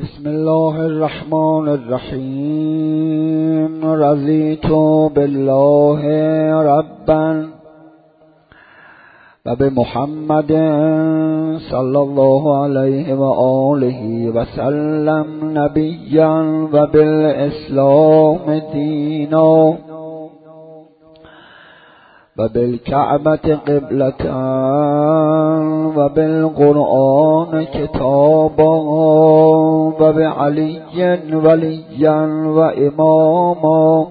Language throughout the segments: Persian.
بسم الله الرحمن الرحیم. رضیت بالله ربا و بمحمد صلی الله علیه و آله و سلم نبیا و بالاسلام دینا و بالکعبة قبلة و بالقرآن کتابا و بعلی ولیا و اماما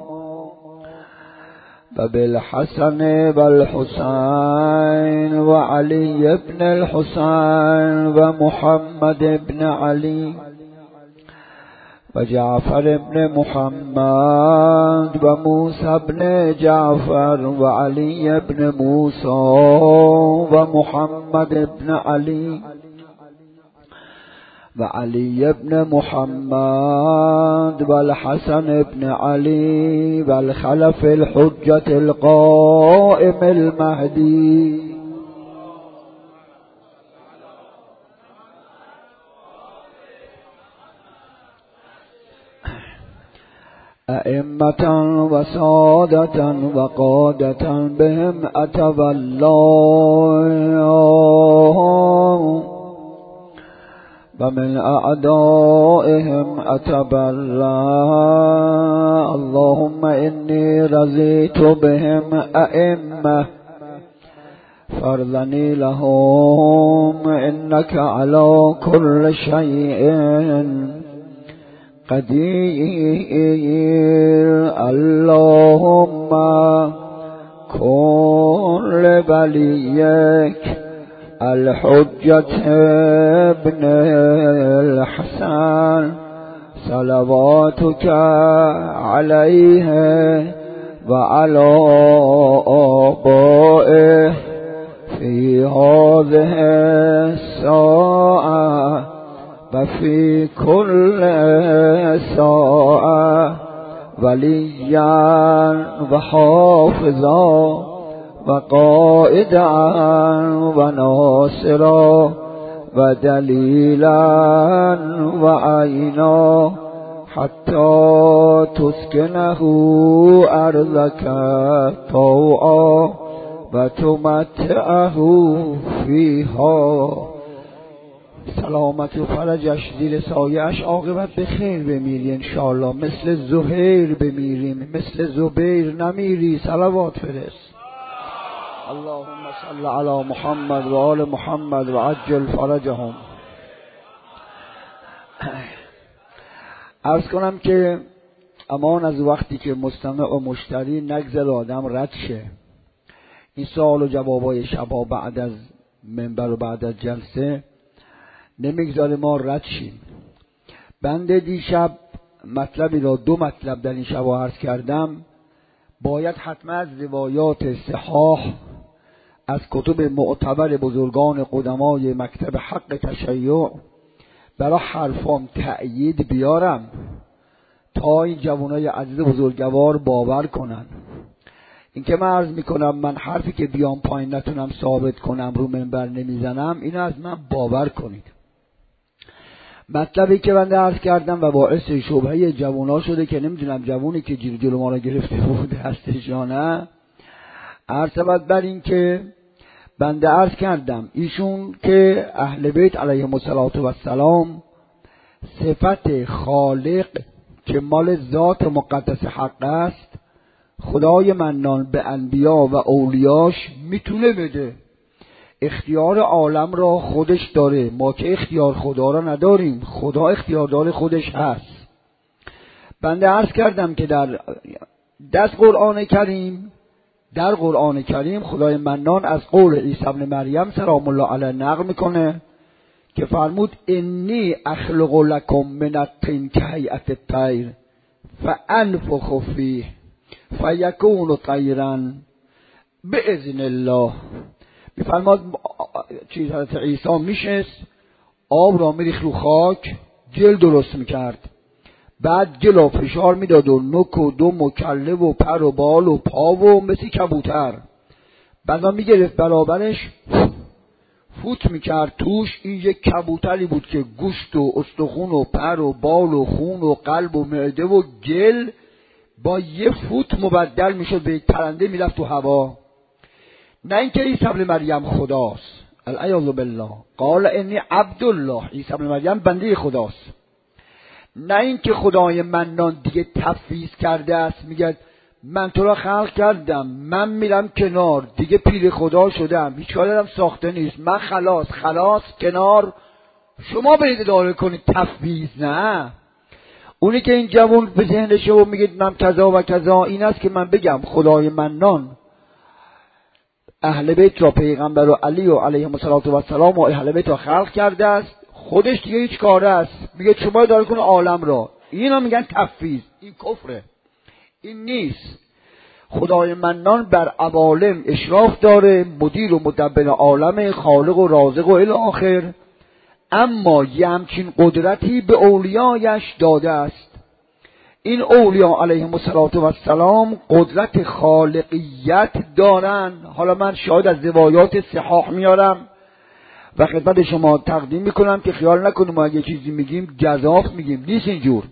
و بالحسن و الحسین و علی ابن الحسین و محمد ابن علی و جعفر ابن محمد و موسی ابن جعفر و علی ابن موسی و محمد ابن علی و علی ابن محمد و الحسن ابن علی و الخلف الحجة القائم المهدی ائمة و سادة و قادة بهم اتولی و من اعدائهم اتبرأ. اللهم انی رضیت بهم ائمة فارضنی لهم انك على كل شيء قدیر. اللهم کن لولیک الحجة ابن الحسن صلواتك عليه وعلى آبائه في هذه الساعة وفي كل ساعة وليا وحافظا وقائدا وناصرا ودليلا وعينا حتى تسكنه أرضك طوعا وتمتعه فيها. سلامت و فرجش زیر سایه‌اش عاقبت به خیر بمیری انشاءالله. مثل زهیر بمیریم، مثل زبیر نمیری. صلوات فرست. اللهم صل علی محمد و آل محمد و عجل فرجهم. عرض کنم که امان از وقتی که مستمع و مشتری نگذر آدم رد شه. این سوال و جوابای شبا بعد از منبر و بعد از جلسه نمیگذاره ما رد شیم. بنده دیشب مطلبی را، دو مطلب در این شب عرض کردم. باید حتما از روایات صحاح از کتب معتبر بزرگان قدمای مکتب حق تشیع برای حرفام تأیید بیارم تا این جوانای عزیز بزرگوار باور کنن. این که من عرض میکنم من حرفی که بیام پایین نتونم ثابت کنم، رو منبر نمیزنم، اینو از من باور کنید. مطلبی که بنده عرض کردم و باعث شبهه جوانا شده که نمیدونم جوانی که جلو ما را گرفته بود هستش یا نه. عرض بر این که بنده عرض کردم ایشون که اهل بیت علیهم السلام صفت خالق که مال ذات مقدس حق است خدای منان به انبیا و اولیاش میتونه بده. اختیار عالم را خودش داره، ما که اختیار خدا را نداریم، خدا اختیاردار خودش هست. بنده عرض کردم که در قرآن کریم خدای منان از قول عیسی ابن مریم سلام الله علیه نقل میکنه که فرمود انی اخلق لکم من الطین کهیئة الطیر فانفخ فیه فیکون طیرا باذن الله. میفرماد حضرت عیسی میشست، آب را میریخت رو خاک، گل درست میکرد، بعد گل فشار میداد و نک و دم و کله و پر و بال و پا و مثل کبوتر، بعدا میگرفت برابرش فوت میکرد توش، این یک کبوتری بود که گوشت و استخون و پر و بال و خون و قلب و معده و گل با یه فوت مبدل میشد به یک پرنده، میرفت تو هوا. نه اینکه عیسی ابن مریم خداست، العیاذ بالله، قال انی عبدالله، عیسی ابن مریم بنده خداست. نه اینکه خدای منان دیگه تفویض کرده است، میگه من تو را خلق کردم، من میرم کنار، دیگه پیر خدا شدم، هیچ کاری هم ساخته نیست، من خلاص کنار، شما برید اداره کنید. تفویض نه. اونی که این جوان به ذهنشه و میگه من کذا و کذا، این است که من بگم خدای منان اهل بیت را، پیغمبر و علی و علیهم السلام و اهل بیت را خلق کرده است، خودش دیگه هیچ کاره است، میگه شما اداره کنید عالم را. اینا میگن تفویض، این کفره، این نیست. خدای منان بر عوالم اشراف داره، مدیر و مدبر عالم، خالق و رازق و الی آخر، اما یه همچین قدرتی به اولیایش داده است. این اولیاء علیهم السلام قدرت خالقیت دارن. حالا من شاید از روایات صحاح میارم و خدمت شما تقدیم میکنم که خیال نکنیم ما اگه چیزی میگیم گزاف میگیم، نیست اینجور.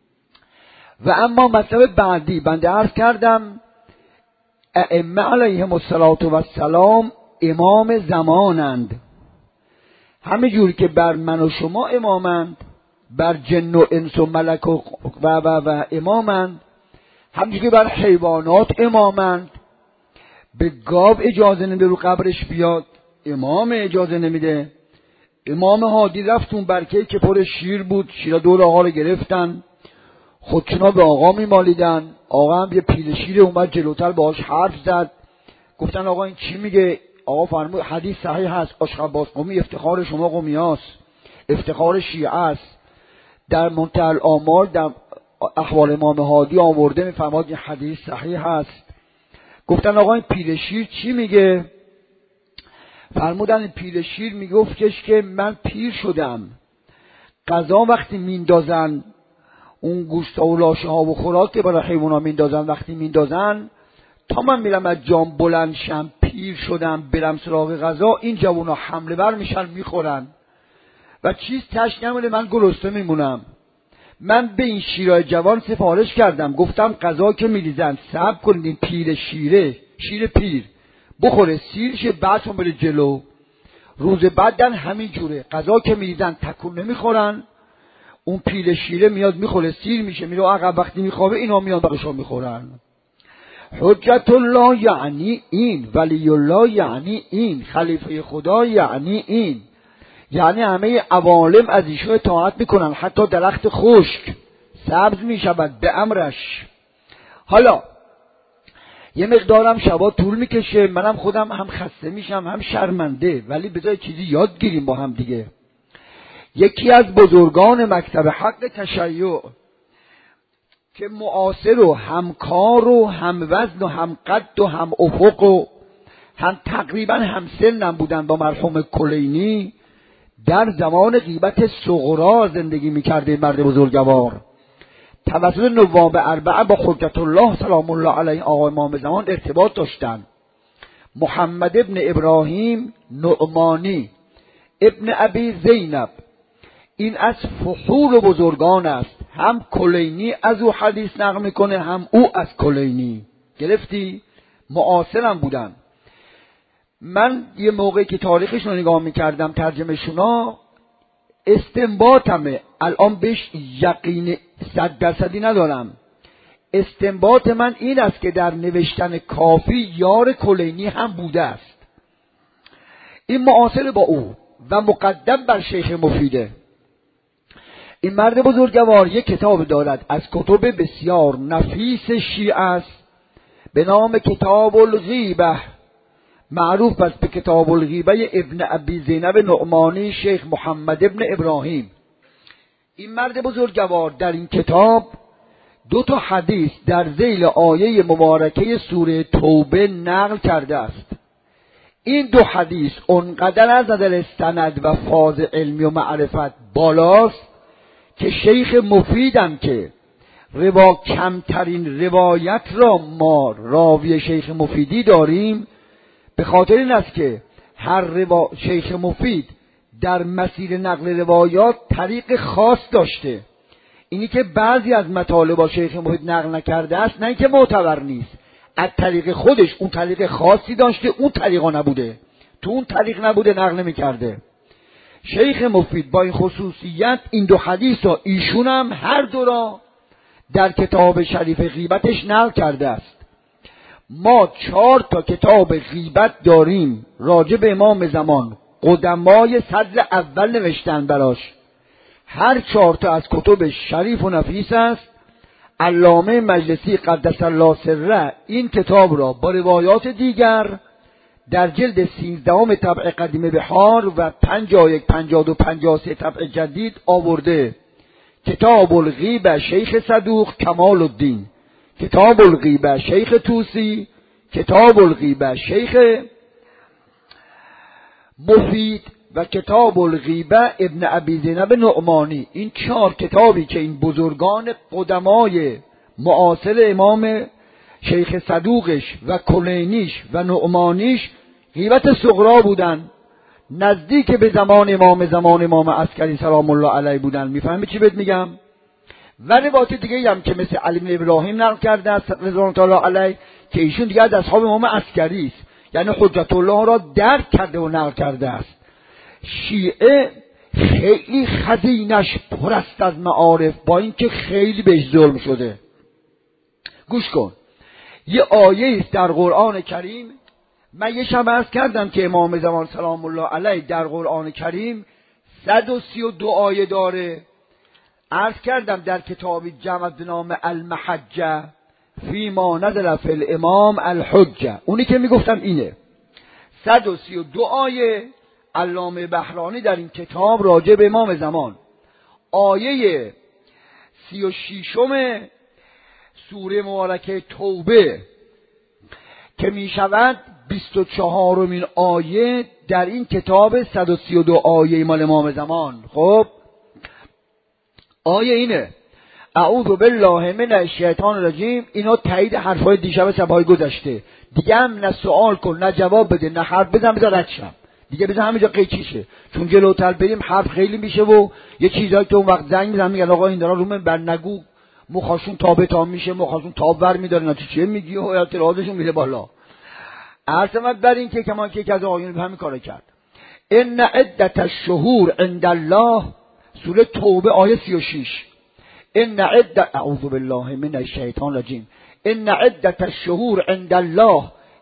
و اما مطلب بعدی، بنده عرض کردم ائمه علیهم السلام امام زمانند، همه جوری که بر من و شما امامند، بر جن و انس و ملک و امامند، همجوری که بر حیوانات امامند. به گاو اجازه نمیده رو قبرش بیاد، امام اجازه نمیده. امام هادی رفت اون برکه‌ای که پر شیر بود، شیر دور آقا رو گرفتن، خودشونا به آقا میمالیدن. آقا هم یه پیل شیر اومد جلوتر باهاش حرف زد، گفتن آقا این چی میگه؟ آقا فرمود حدیث صحیح هست، آشخباز قومی افتخار شما قومی هست، افتخار شیعه است. در منتهی الآمال در احوال امام هادی آورده، میفرماد این حدیث صحیح هست. گفتن آقا این پیل شیر چی میگه؟ فرمودن این پیل شیر میگفتش که من پیر شدم، غذا وقتی میندازن، اون گوشت و لاشه ها و خوراک که برای حیونا میندازن، وقتی میندازن تا من میرم از جام بلند شم، پیر شدم، برم سراغ غذا، این جوونا حمله بر میشن میخورن و چیز تش نمونه، من گرسنه میمونم. من به این شیرای جوان سفارش کردم، گفتم غذا که میریزن صبر کنید، این پیر شیر پیر بخوره سیر شه، بعدشون بره جلو. روز بعدن همین جوره، غذا که میریزن تکون نمیخورن، اون پیل شیره میاد میخوره سیر میشه، میره عقب، وقتی میخوابه اینا میان بقیشون میخورن. حجت الله یعنی این، ولی الله یعنی این، خلیفه خدا یعنی این، یعنی همه عوالم از ایشون اطاعت میکنن، حتی درخت خشک سبز میشود به امرش. حالا یه مقدارم شبا طول میکشه، منم خودم هم خسته میشم هم شرمنده، ولی بذار چیزی یاد گیریم با هم دیگه. یکی از بزرگان مکتب حق تشیع که معاصر و همکار و هم وزن و هم قد و هم افق و هم تقریبا هم سنم بودن با مرحوم کلینی، در زمان غیبت صغرا زندگی میکرده مرد بزرگوار. توسط نواب اربعه با حجت الله سلام الله علیه آقا امام زمان ارتباط داشتن. محمد ابن ابراهیم نعمانی ابن ابی زینب، این از فحول بزرگان است، هم کلینی از او حدیث نقل میکنه، هم او از کلینی. گرفتی؟ معاصرم بودن. من یه موقعی که تاریخشون رو نگاه میکردم، ترجمه شونا، استنباطمه، الان بهش یقین 100% ندارم، استنباط من این است که در نوشتن کافی یار کلینی هم بوده است. این معاصر با او و مقدم بر شیخ مفیده. این مرد بزرگوار یک کتاب دارد از کتب بسیار نفیس شیعه است به نام کتاب الغیبه، معروف است به کتاب الغیبه ابن ابی زینب نعمانی شیخ محمد ابن ابراهیم. این مرد بزرگوار در این کتاب 2 حدیث در ذیل آیه مبارکه سوره توبه نقل کرده است. این 2 حدیث اونقدر از نظر سند و فاز علمی و معرفت بالاست که شیخ مفیدم که کمترین روایت را ما راوی شیخ مفیدی داریم، به خاطر این است که شیخ مفید در مسیر نقل روایات طریق خاص داشته. اینی که بعضی از مطالب شیخ مفید نقل نکرده است، نه اینکه معتبر نیست، از طریق خودش اون طریق خاصی داشته، اون طریقا نبوده، تو اون طریق نبوده نقل نمی‌کرده. شیخ مفید با این خصوصیت این دو حدیث را ایشون هم هر دو را در کتاب شریف غیبتش نقل کرده است. ما 4 کتاب غیبت داریم راجع به امام زمان، قدمای صدر اول نوشتن براش، هر 4 از کتب شریف و نفیس است. علامه مجلسی قدس الله سره این کتاب را با روایات دیگر در جلد 13 طبع قدیم بحار و 51 52 53 طبع جدید آورده. کتاب الغیبه شیخ صدوق کمال الدین، کتاب الغیبه شیخ توسی، کتاب الغیبه شیخ مفید و کتاب الغیبه ابن ابی زینب نعمانی. این 4 کتابی که این بزرگان قدمای معاصر امام شیخ صدوقش و کلینیش و نعمانیش غیبت صغرا بودن، نزدیک به زمان امام عسکری سلام الله علیه بودن. میفهمی چی بهت میگم؟ و روایت دیگه هم که مثل علی بن ابراهیم نقل کرده است رضوان الله علیه که ایشون دیگه از اصحاب امام عسکری است، یعنی حجت الله را درک کرده و نقل کرده است. شیعه خیلی خزینش پر است از معارف، با اینکه خیلی بهش ظلم شده. گوش کن، یه آیه است در قرآن کریم. من یه شب عرض کردم که امام زمان سلام الله علیه در قرآن کریم 132 آیه داره. عرض کردم در کتابی جمع به نام المحجه فی ما نزل فی الامام الحجه، اونی که میگفتم اینه 132 آیه. علامه بحرانی در این کتاب راجع به امام زمان آیه 36 سوره مبارکه توبه که می شود 24مین آیه در این کتاب 132 آیه مال امام زمان. خب آیه اینه: اعوذ بالله من الشیطان الرجیم. اینا تایید حرفای دیشب شبهای گذشته دیگه، هم نه سوال کن نه جواب بده نه حرف بزن، بذار رد شم دیگه، بذار همینجا قیچی شه، چون جلوتر بریم حرف خیلی میشه و یه چیزایی که اون وقت زنگ میزنن میگن آقا این دارا رومن بر نگو، مخاشون تاب میشه، مخاشون تاب ور میداره، نه چیه میگی و اعتراضشون میره بالا. عرضمت بر این که کمان که از آیون به همین کارو کرد. ان عدت الشهور عند الله، سوره توبه آیه 36. ان عدت اعوذ بالله من الشیطان الرجیم. ان عدت الشهور عند الله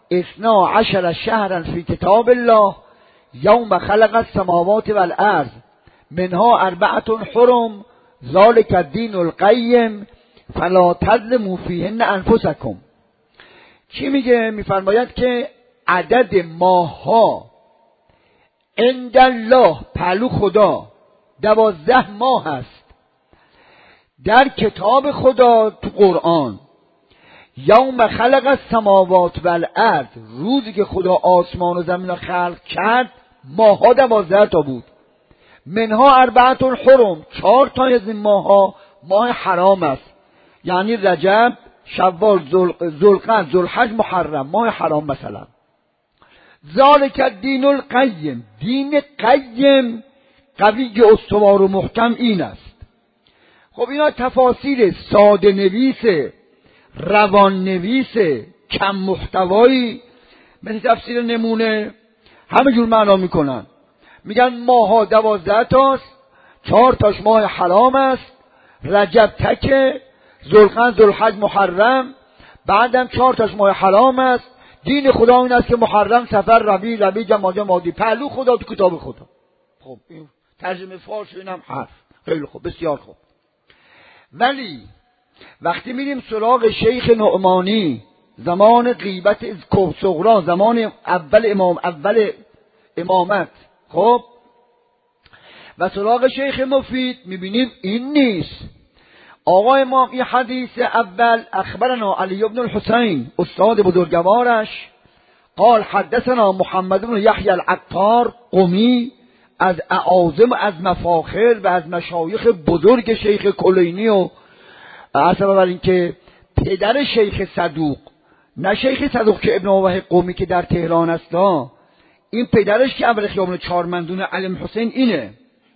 12 شهرا فی کتاب الله یوم خلق السماوات والارض منها 4 حرم ذلک الدین القیم فلا تظلموا فیهن انفسکم. چی میگه؟ میفرماید که عدد ماه‌ها عند الله، پهلو خدا، 12 ماه هست در کتاب خدا تو قرآن. یوم خلق السماوات والارض، روزی که خدا آسمان و زمین را خلق کرد ماه‌ها 12 تا بود. منها 4 حرم، 4 تا از این ماه‌ها ماه حرام است، یعنی رجب، شوال، ذوالقعده، ذوالحج، محرم، ماه حرام مثلا. ذالک الدین القیم، دین قیم قوی استوار و محکم این است. خب اینا تفاسیر ساده نویس، روان نویس، کم محتوایی مثل تفسیر نمونه همه جور معنا میکنن. میگن ماها 12 تاست، 4 تاش ماه حرام است، رجب تکه، ذوالقعده، ذوالحج، محرم، بعدم 4 تاش ماه حرام است. دین خدا این است که محرم، صفر، ربیع، جمادی، مادی، پهلو خدا تو کتاب خدا. خب این ترجمه فارسی، اینم حرف. خیلی خوب، بسیار خوب. ولی وقتی میریم سراغ شیخ نعمانی زمان غیبت صغرا، زمان اول امامت، خب و سراغ شیخ مفید میبینیم این نیست. آقای ما این حدیث اول اخبرنا علی بن الحسین استاد بزرگوارش قال حدثنا محمد بن یحیی العطار قمی از اعاظم، از مفاخر و از مشایخ بزرگ شیخ کلینی و اصلا بر این که پدر شیخ صدوق، نه شیخ صدوق که ابن وحی قمی که در تهران است، این پدرش که اول خیابان چهارمندون علم حسین اینه.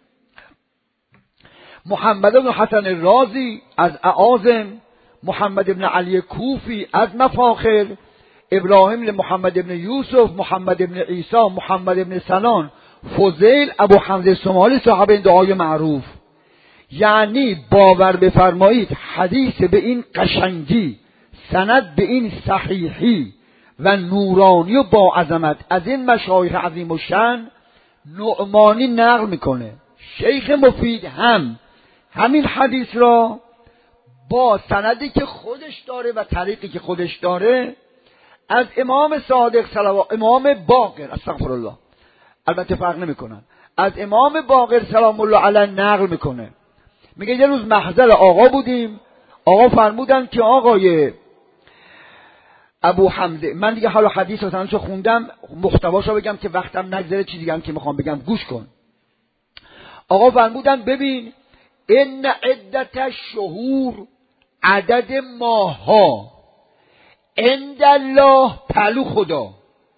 محمد بن حسن رازی از اعاظم، محمد بن علی کوفی از مفاخر، ابراهیم بن محمد بن یوسف، محمد بن عیسی، محمد بن سنان، فضیل، ابو حمزه سمالی صاحب این دعای معروف. یعنی باور بفرمایید حدیث به این قشنگی، سند به این صحیحی و نورانی و با عظمت از این مشایخ عظیم الشأن نعمانی نقل میکنه. شیخ مفید هم همین حدیث را با سندی که خودش داره و طریقی که خودش داره از امام صادق صلوات، امام باقر، استغفرالله، البته فرق نمیکنن، از امام باقر سلام الله علیه نقل میکنه. میگه یه روز محضر آقا بودیم، آقا فرمودن که آقای ابو حمزه، من دیگه حالا حدیث رو تنشو خوندم، محتواشو بگم که وقتم نگذره، چیزی دیگه هم که میخوام بگم گوش کن. آقا فرمودن ببین ان عدت الشهور، عدد ماها، عند الله پلو خدا،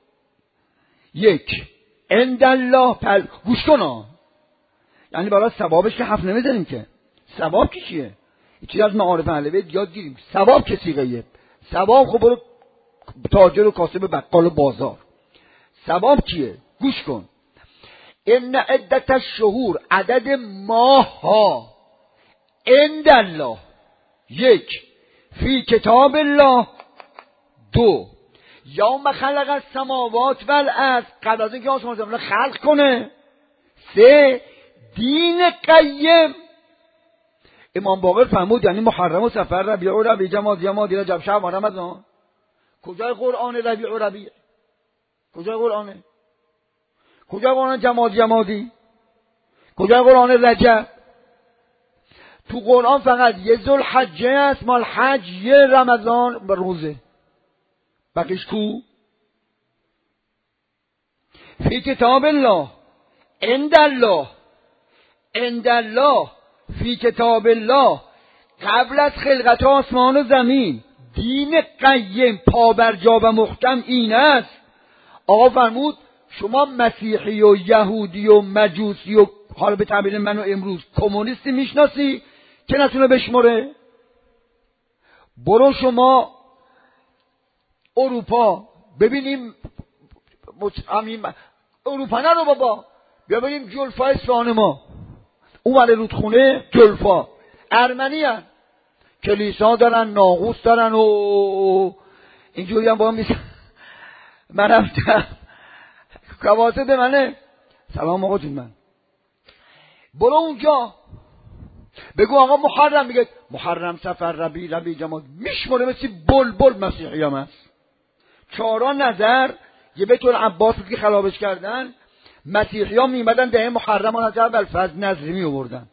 یک عند الله پلو، گوش کن یعنی برای ثوابش که حرف نمیزنیم که ثواب که چیه؟ این چیز از معارف اهل بیت یاد گیریم. ثواب که صیغه، ثواب خب برو تاجر و کاسب بقال و بازار. ثواب چیه؟ گوش کن. ان عدت الشهور، عدد ماه ها، عند الله، یک فی کتاب الله، دو یوم خلق السماوات والارض، قبل از اینکه آسمان زمین خلق کنه، سه دین قیم. امام باقر فرمود یعنی محرم و صفر، ربیع و ربیع، جمادی رجب، شعبان، رمضان. کجای قرآن ربیع و ربیع؟ کجای قرآنه؟ کجای قرآن جمادی؟ کجای قرآن رجب؟ تو قرآن فقط یه ذوالحجه است، مال حج، یه رمضان و روزه، بقیش کو؟ فی کتاب الله، عند الله، عند الله فی کتاب الله، قبل از خلقت آسمان و زمین، دین قیم پابرجا و محکم این است. آقا فرمود شما مسیحی و یهودی و مجوسی و حالا به تعبیر منو امروز کمونیستی میشناسی که نتونه بشمره؟ برو شما اروپا ببینیم، اروپا نه رو بابا، بیا ببینیم جلفا اصفهان ما، اون ولی رودخونه جلفا، ارمنی هن، کلیسا دارن، ناقوس دارن و اینجوری هم با هم میشن. من رفتم کواسه به منه، سلام آقا جون، من برو اونجا بگو آقا محرم، میگه محرم، صفر، ربیع، جماد، میشماره مثل بلبل. مسیحی هم هست، چهارا نظر یه به طور عباس که خرابش کردن، مسیحی ها میمدن ده محرم ها نظر بالفضل نظری می آوردن.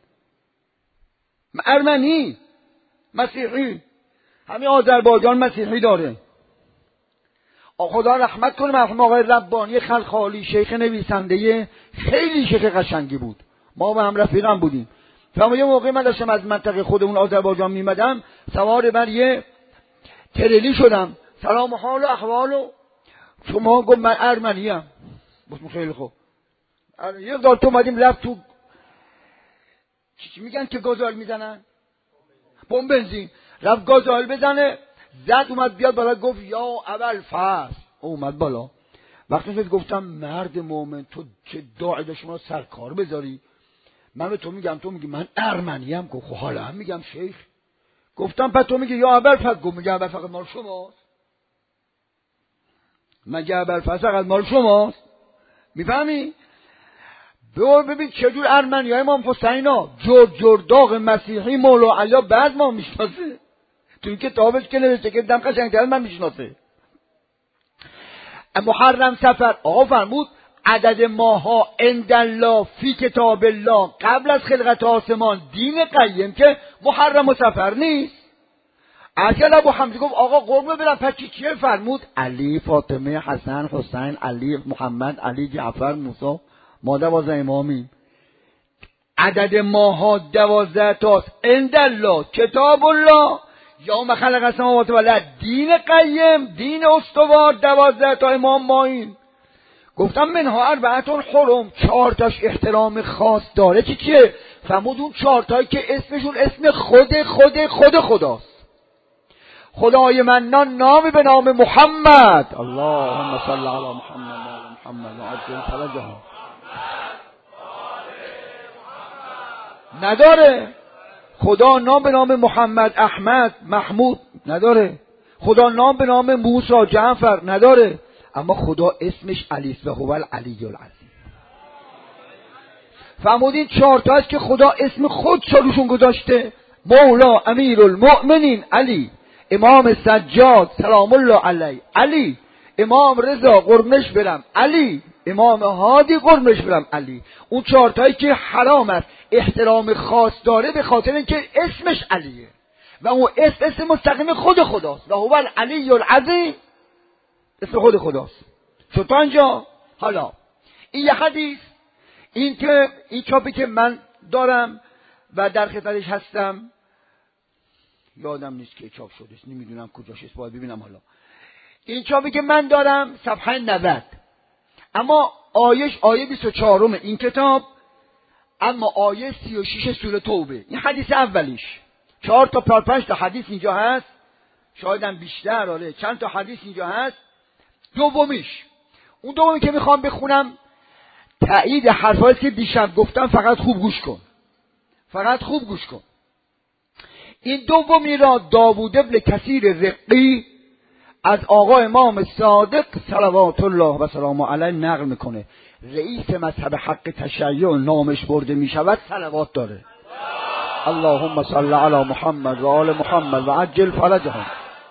ارمنی مسیحی، همین آذربایجان مسیحی داره. خدا رحمت کنه مرحوم آقای ربانی خلخالی، شیخ نویسنده خیلی شیخ قشنگی بود، ما با هم رفیقم بودیم. فهم یه موقع من داشتم از منطقه خودمون آذربایجان میمدم، سوار بر یه ترلی شدم، سلام حال و احوال و شما، گفت من ارمنی ام. گفتم خیلی خوب. یه دار تو اومدیم رفت تو چی میگن که گازوئیل میزنن، بمب بنزین، رفت گازوئیل بزنه، زد اومد بیاد بالا، گفت یا اول فصل، اومد بالا. وقتی شد گفتم مرد مومن تو چه داعی داشت شما سرکار بذاری؟ من به تو میگم، تو میگی من ارمنی ام. گفت حالا هم میگم شیخ. گفتم پس تو میگی یا اول فصل؟ گفت میگه اول فقط مال شماست. مگه اول فصل فقط مال شماست؟ میفهمی؟ ببین چجور ارمنی های امام حسینا جرداغ مسیحی مولا علی بعد ما میشناسه، تو این کتابش که نوشته که دم قشنگتر من میشناسه. محرم، صفر، آقا فرمود عدد ماها عند الله فی کتاب الله، قبل از خلقت آسمان، دین قیم که محرم و صفر نیست. اصلا ابو حمزه گفت آقا قربون برم پس چیه؟ فرمود علی، فاطمه، حسن، حسین، علی، محمد، علی، جعفر، موسی، ما 12 امامیم. عدد ماها 12 تاست، عند الله کتاب الله، یوم خلق السماوات والارض، دین قیم، دین استوار، 12 تا امام ماییم. گفتم منها اربعتون حرم، 4 تاش احترام خاص داره. چیه؟ فرمود اون 4 تایی که اسمشون اسم خود خداست. خدای منان نامی به نام محمد، اللهم صل علی محمد و علی محمد و عجل فرجهم، نداره. خدا نام به نام محمد، احمد، محمود نداره. خدا نام به نام موسی، جعفر نداره. اما خدا اسمش علی است و هو العلی العظیم. فرمودین 4 تا است که خدا اسم خود روشون گذاشته. مولا امیرالمؤمنین علی، امام سجاد سلام الله علیه علی، امام رضا قربونش برم علی، امام هادی قربونش برم علی. اون 4 تایی که حرام است، احترام خاص داره به خاطر اینکه اسمش علیه و اون اسم مستقیم خود خداست و هو العلی العظیم، اسم خود خداست. شد تا اینجا؟ حالا این یه حدیث، این چاپی که من دارم و در خدمتش هستم، یادم نیست که چاپ شده، نمیدونم کجاش است، باید ببینم. حالا این چاپی که من دارم صفحه 90، اما آیه 24 این کتاب، اما آیه 36 سوره توبه. این حدیث اولیش. 4 تا 5 تا حدیث اینجا هست، شاید هم بیشتر، آره چند تا حدیث اینجا هست. دومیش، اون دومی که میخوام بخونم تایید حرفایی که دیشب گفتم، فقط خوب گوش کن. این دومی را داوود ابن کثیر رقی از آقا امام صادق صلوات الله و سلامه علیه نقل میکنه. رئیس مذهب حق تشیع نامش برده میشود، صلوات داره. اللهم صل علی محمد و آل محمد و عجل فرجهم.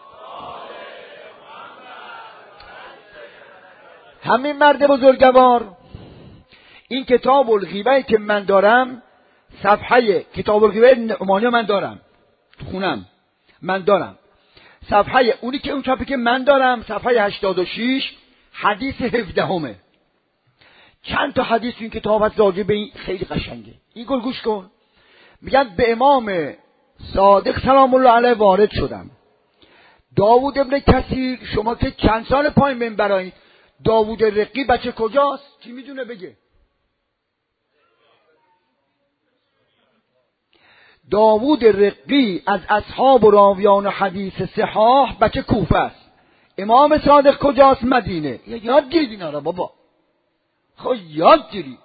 همین مرد بزرگوار، این کتاب الغیبه که من دارم، صفحه کتاب الغیبه نعمانی من دارم تو خونم، من دارم صفحه اونی که اون چاپی که من دارم صفحه 86 حدیث 17. چند تا حدیث این کتاب هست راجع به این، خیلی قشنگه. این گوش کن. میگن به امام صادق سلام الله علیه وارد شدم. داوود ابن کثیر، شما که چند سال پایین منبرایید، داوود رقی بچه کجاست؟ کی میدونه بگه؟ داوود رقی از اصحاب و راویان حدیث صحاح بچه کوفه است. امام صادق کجاست؟ مدینه. یاد گیرید اینا را بابا، خب یاد گیرید.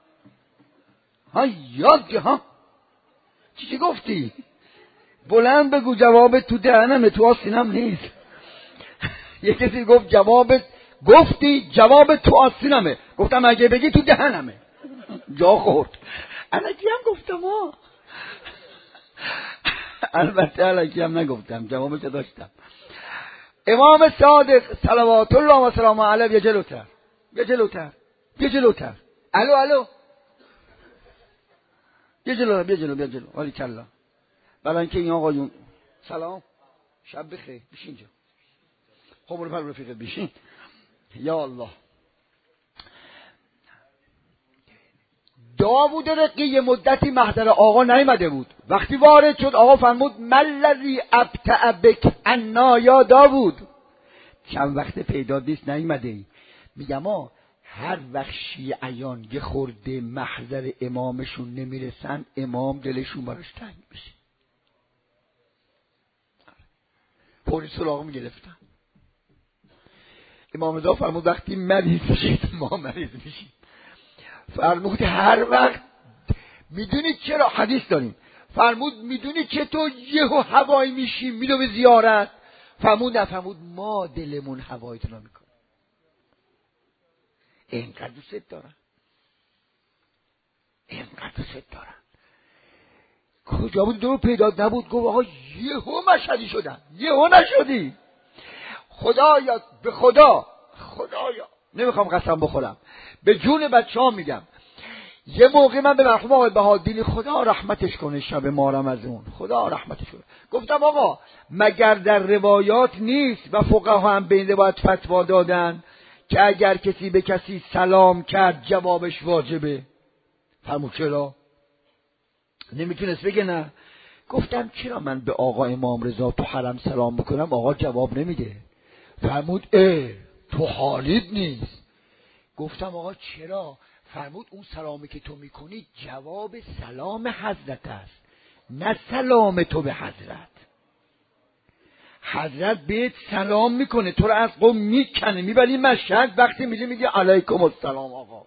ها چی گفتی؟ بلند بگو، جواب تو دهنمه، تو آستینم نیست. یه کسی گفت گفتی جواب تو آستینمه. گفتم اگه بگی تو دهنمه. جا خورد. الکی هم گفتم ها. البته الکی هم نگفتم، جوابش داشتم. امام صادق صلوات الله و سلامه علیه، بیا جلوتر. الو بیا جلو. ولی کلا برای اینکه این آقایون، سلام، شب بخیر، بشین اینجا. خب برو پر رفیقت بشین. یا الله. داوود رقی یه مدتی محضر آقا نیامده بود. وقتی وارد شد آقا فرمود ملذی ابتع بک عنا یا داوود. چند وقت پیدا نیست نیامده ای. میگم هر وقت شیعیان یه خورده محضر امامشون نمیرسن، امام دلشون براش تنگ میشه. پولیس سراغ میگرفتن. امام رضا فرمود وقتی مریض میشید ما مریض میشیم. فرمود هر وقت، میدونید چرا حدیث داریم، فرمود میدونید چطور یهو هوایی میشیم میدو به زیارت؟ فرمود ما دلمون هوایتون رو میکنه. اینقدر دوست دارن. کجا بود؟ دو پیدا نبود. گفت آقا یهو مشهدی شدن. یهو نشدی. خدایا به خدایا نمیخوام قسم بخورم، به جون بچه‌ها میگم، یه موقع من به مرحوم آقای بهادینی خدا رحمتش کنه، شب مارم از اون، خدا رحمتش کنه، گفتم آقا مگر در روایات نیست و فقها هم بین روایات فتوا دادن که اگر کسی به کسی سلام کرد جوابش واجبه؟ فرمود چرا؟ نمیتونست بگه نه. گفتم چرا من به آقا امام رضا تو حرم سلام بکنم آقا جواب نمیده؟ فرمود تو حالیت نیست. گفتم آقا چرا؟ فرمود اون سلامی که تو میکنی جواب سلام حضرت است، نه سلام تو به حضرت. حضرت بهت سلام میکنه، تو رو از قوم میکنه میبری مشهد، وقتی میگه میگه علیکم السلام. آقا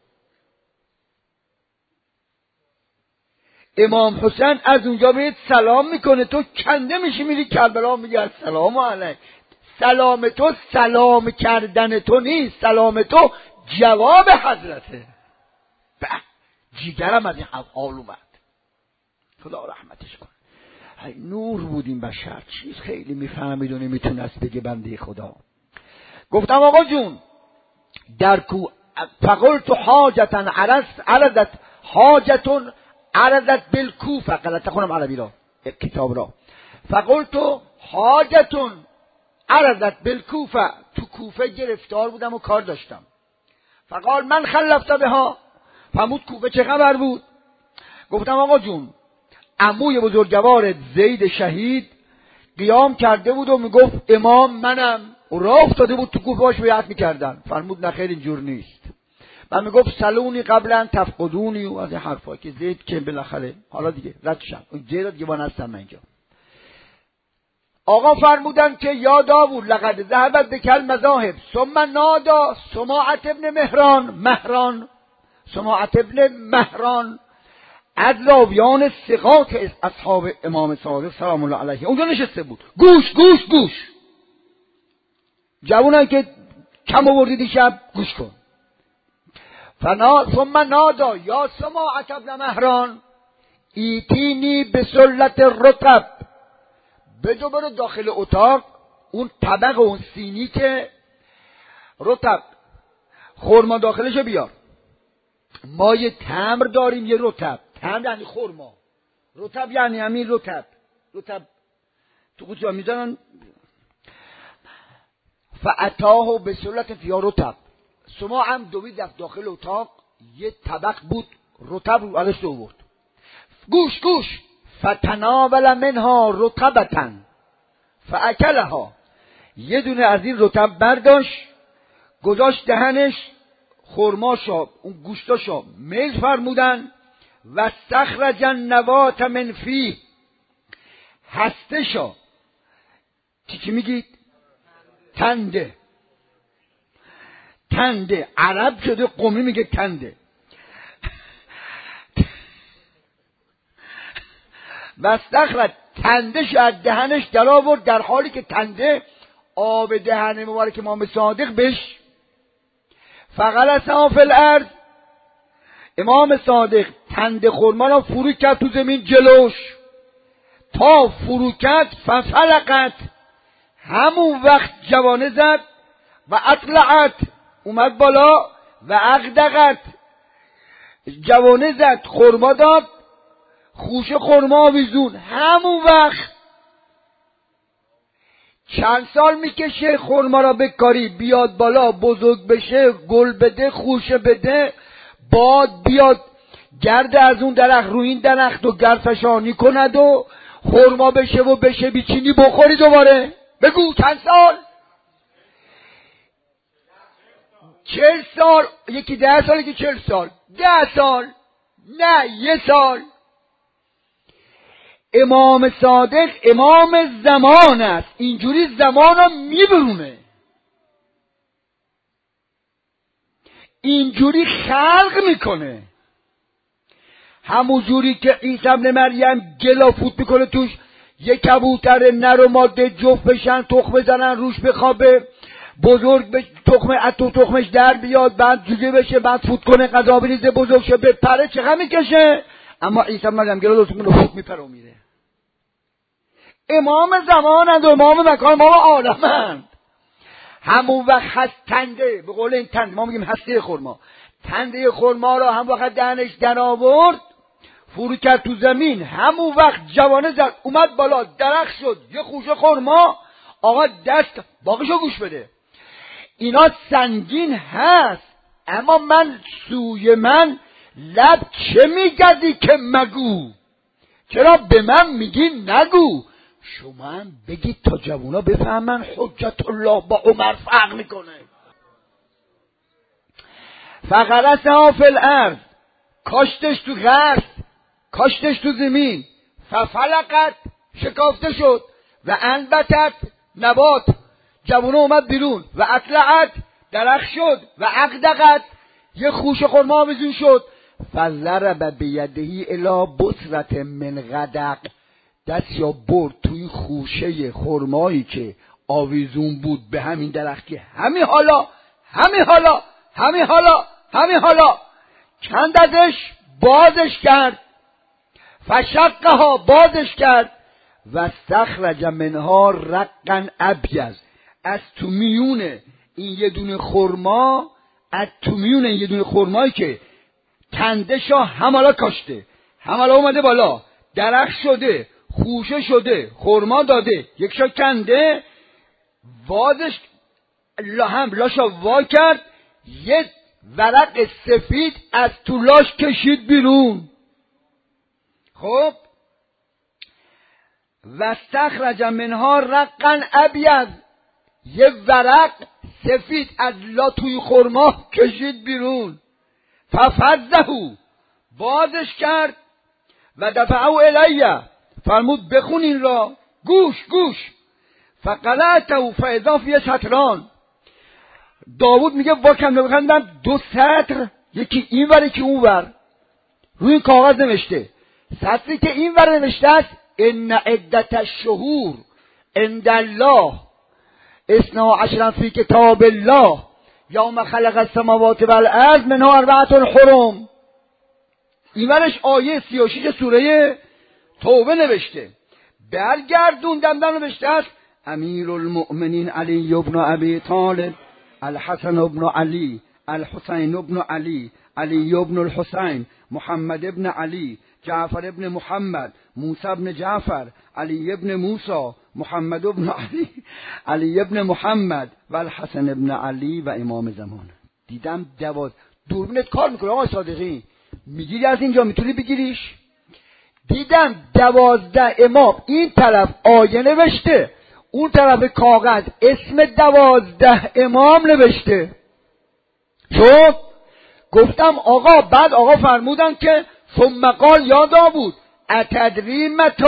امام حسین از اونجا بهت سلام میکنه، تو کنده میشی میری کربلا میگه السلام علیک. سلام تو سلام کردن تو نیست، سلام تو جواب حضرته. جیگرم از این حال اومد، خدا رحمتش کنه. نور بود این بشر، چیز خیلی میفهمید و نمیتونست بگه بنده خدا. گفتم آقا جون در کو فقلت حاجتا عرضت حاجتون عرضت بالکوفه، غلط کنم عربی را کتاب را، فقلت حاجتون عرضت بالکوفه، تو کوفه گرفتار بودم و کار داشتم. فقال من خلفت بها، فرمود کوفه چه خبر بود؟ گفتم آقا جون عموی بزرگوار زید شهید قیام کرده بود و میگفت امام منم، و راه افتاده بود تو کوفه باش بیعت میکردن. فرمود نه خیر اینجور نیست. من میگفت سلونی قبلا تفقدونی و از این حرفا که زید که بالاخره حالا دیگه رد شم اون زید دیگه با نستم من اینجا. آقا فرمودن که یا داوود لقد ذهبت بکل مذاهب ثم نادا سماعت ابن مهران سماعت ابن مهران از راویان ثقات اصحاب امام صادق سلام الله علیه اونجا نشسته بود. گوش گوش گوش، جوونان که کم آوردی دیشب گوش کن. ثم نادا یا سماعت ابن مهران ایتینی به سلت رطب، بدو برو داخل اتاق اون طبق اون سینی که رطب خورما داخلشو بیار. ما یه تمر داریم، یه رطب، تمر یعنی خورما، رطب یعنی همین رطب تو قوطی میزنن. فاتاه به سلت فیا رطب، سما هم دوید رفت داخل اتاق، یه طبق بود رطب رو ازش آورد. گوش گوش، فتناول منها رطبتن فاکلها، یه دونه از این رطب برداشت گذاشت دهنش، خرماشا اون گوشتاشا میل فرمودن و استخرج النوات من فیه، هستشا چی میگید؟ تنده عرب شده قومی میگه تنده. و استخرج تندش از دهنش در آورد، در حالی که تنده آب دهن مبارک امام صادق بش. فغلس فی الارض، امام صادق تنده خرما را فرو کرد تو زمین جلوش، تا فرو کرد ففلقت، همون وقت جوانه زد و اطلعت اومد بالا و اغدقت جوانه زد، خرما داد، خوش خرما آویزون. همون وقت چند سال میکشه خرما را بکاری بیاد بالا، بزرگ بشه، گل بده، خوشه بده، باد بیاد گرد از اون درخت روی این درخت و گرفشانی کند و خرما بشه و بشه بیچینی بخوری دوباره. بگو چند سال؟ 40 سال، یکی 10 سال، یکی 40 سال. 10 سال نه 1 سال. امام صادق امام زمان است، اینجوری زمان رو میبرونه، اینجوری خلق میکنه. همون جوری که عیسی ابن مریم گلافوت میکنه توش، یک کبوتر نر و ماده جفت بشن، تخم بزنن روش بخوابه، بزرگ بشه، تخمش در بیاد، بعد جوجه بشه، بعد فوت کنه، غذا بریزه، بزرگ شه، بپره، چقدر میکشه. اما عیسی ابن مریم گلافوت فوت میپره و میره. امام زمانند و امام مکان، امام عالمند. همون وقت هست تنده، به قول این تنده ما میگیم هسته خرما، تنده خرما را هم وقت دهنش در آورد فرو کرد تو زمین، همون وقت جوانه زد اومد بالا، درخت شد، یه خوشه خرما. آقا دست باقیشو گوش بده، اینا سنگین هست، اما من سوی من لب چه میگردی که مگو، چرا به من میگی نگو؟ شما هم بگید تا جوونا بفهمن حجت الله با عمر فرق میکنه. فغرسها فی الارض، کاشتش تو غرس، کاشتش تو زمین، ففلقت، شکافته شد، و انبتت، نبات، جوونه اومد بیرون، و اطلعت، درخت شد، و اقدقت، یه خوشه خرما آویزون شد، فضرب بیدهی الی بصرت من غدق، دست یا برد توی خوشه خرمایی که آویزون بود به همین درخت که همین حالا کند ازش، بازش کرد، فشقها، بازش کرد، و استخرج منها رقا ابیض، از تو میون این یه دونه خرما، از تو میون این یه دونه خرمایی که کندشا همالا کاشته، همالا اومده بالا، درخت شده، خوشه شده، خرما داده، یک شا کنده، وازش هم لاشا وا کرد، یه ورق سفید از تو لاش کشید بیرون. خب و استخرج منها رقا ابیض، یه ورق سفید از لا توی خرما کشید بیرون. ففزهو، بازش کرد، و دفعه الیه، فرمود بخون این را، گوش. فقلعته فاذا فی سطران، داوود میگه واکم بخندم، دو سطر، یکی این ور یکی اون ور، روی این کاغذ نوشته. سطری که این ور نوشته است ان عدت الشهور عند الله 12 فی کتاب الله یوم خلق السماوات والارض منها 4 حرم. این ورش آیه 36 سوره توبه نوشته. برگردوندم نوشته است امیر المؤمنین علی ابن ابی طالب، الحسن ابن علی، الحسین ابن علی، علی ابن الحسین، محمد ابن علی، جعفر ابن محمد، موسی ابن جعفر، علی ابن موسی، محمد ابن علی، علی ابن محمد و الحسن ابن علی و امام زمان. دیدم دوربینت کار میکنه آقای صادقی، میگیری از اینجا میتونی بگیریش. دیدم 12 امام، این طرف آیه نوشته، اون طرف کاغذ اسم 12 امام نوشته. چون گفتم آقا، بعد آقا فرمودن که ثم قال یا داوود اتدری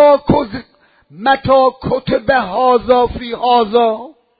متا کتب هذا فی هذا،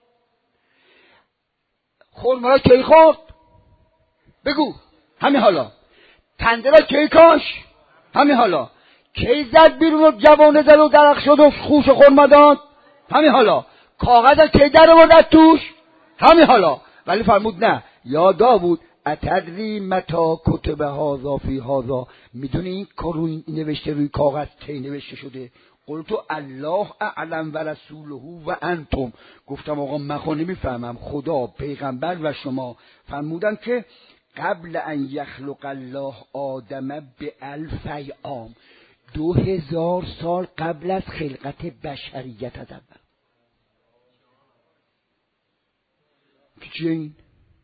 خرما را کی خورد؟ بگو همین حالا. تنده را کی کاش؟ همین حالا. کی زد بیرون و جوانه زد و درخت شد و خوش خرما داد؟ همین حالا. کاغذ را کی در آورد توش؟ همین حالا. ولی فرمود نه یا داوود اتدری متا کتب هذا فی هذا، میدونی این کار روی نوشته روی کاغذ کی نوشته شده؟ قلت الله اعلم و رسوله و انتم، گفتم آقا من خود نمیفهمم، خدا، پیغمبر و شما. فرمودن که قبل ان یخلق الله آدم ب1000 عام، 2000 سال قبل از خلقت بشریت از اول. چیه این؟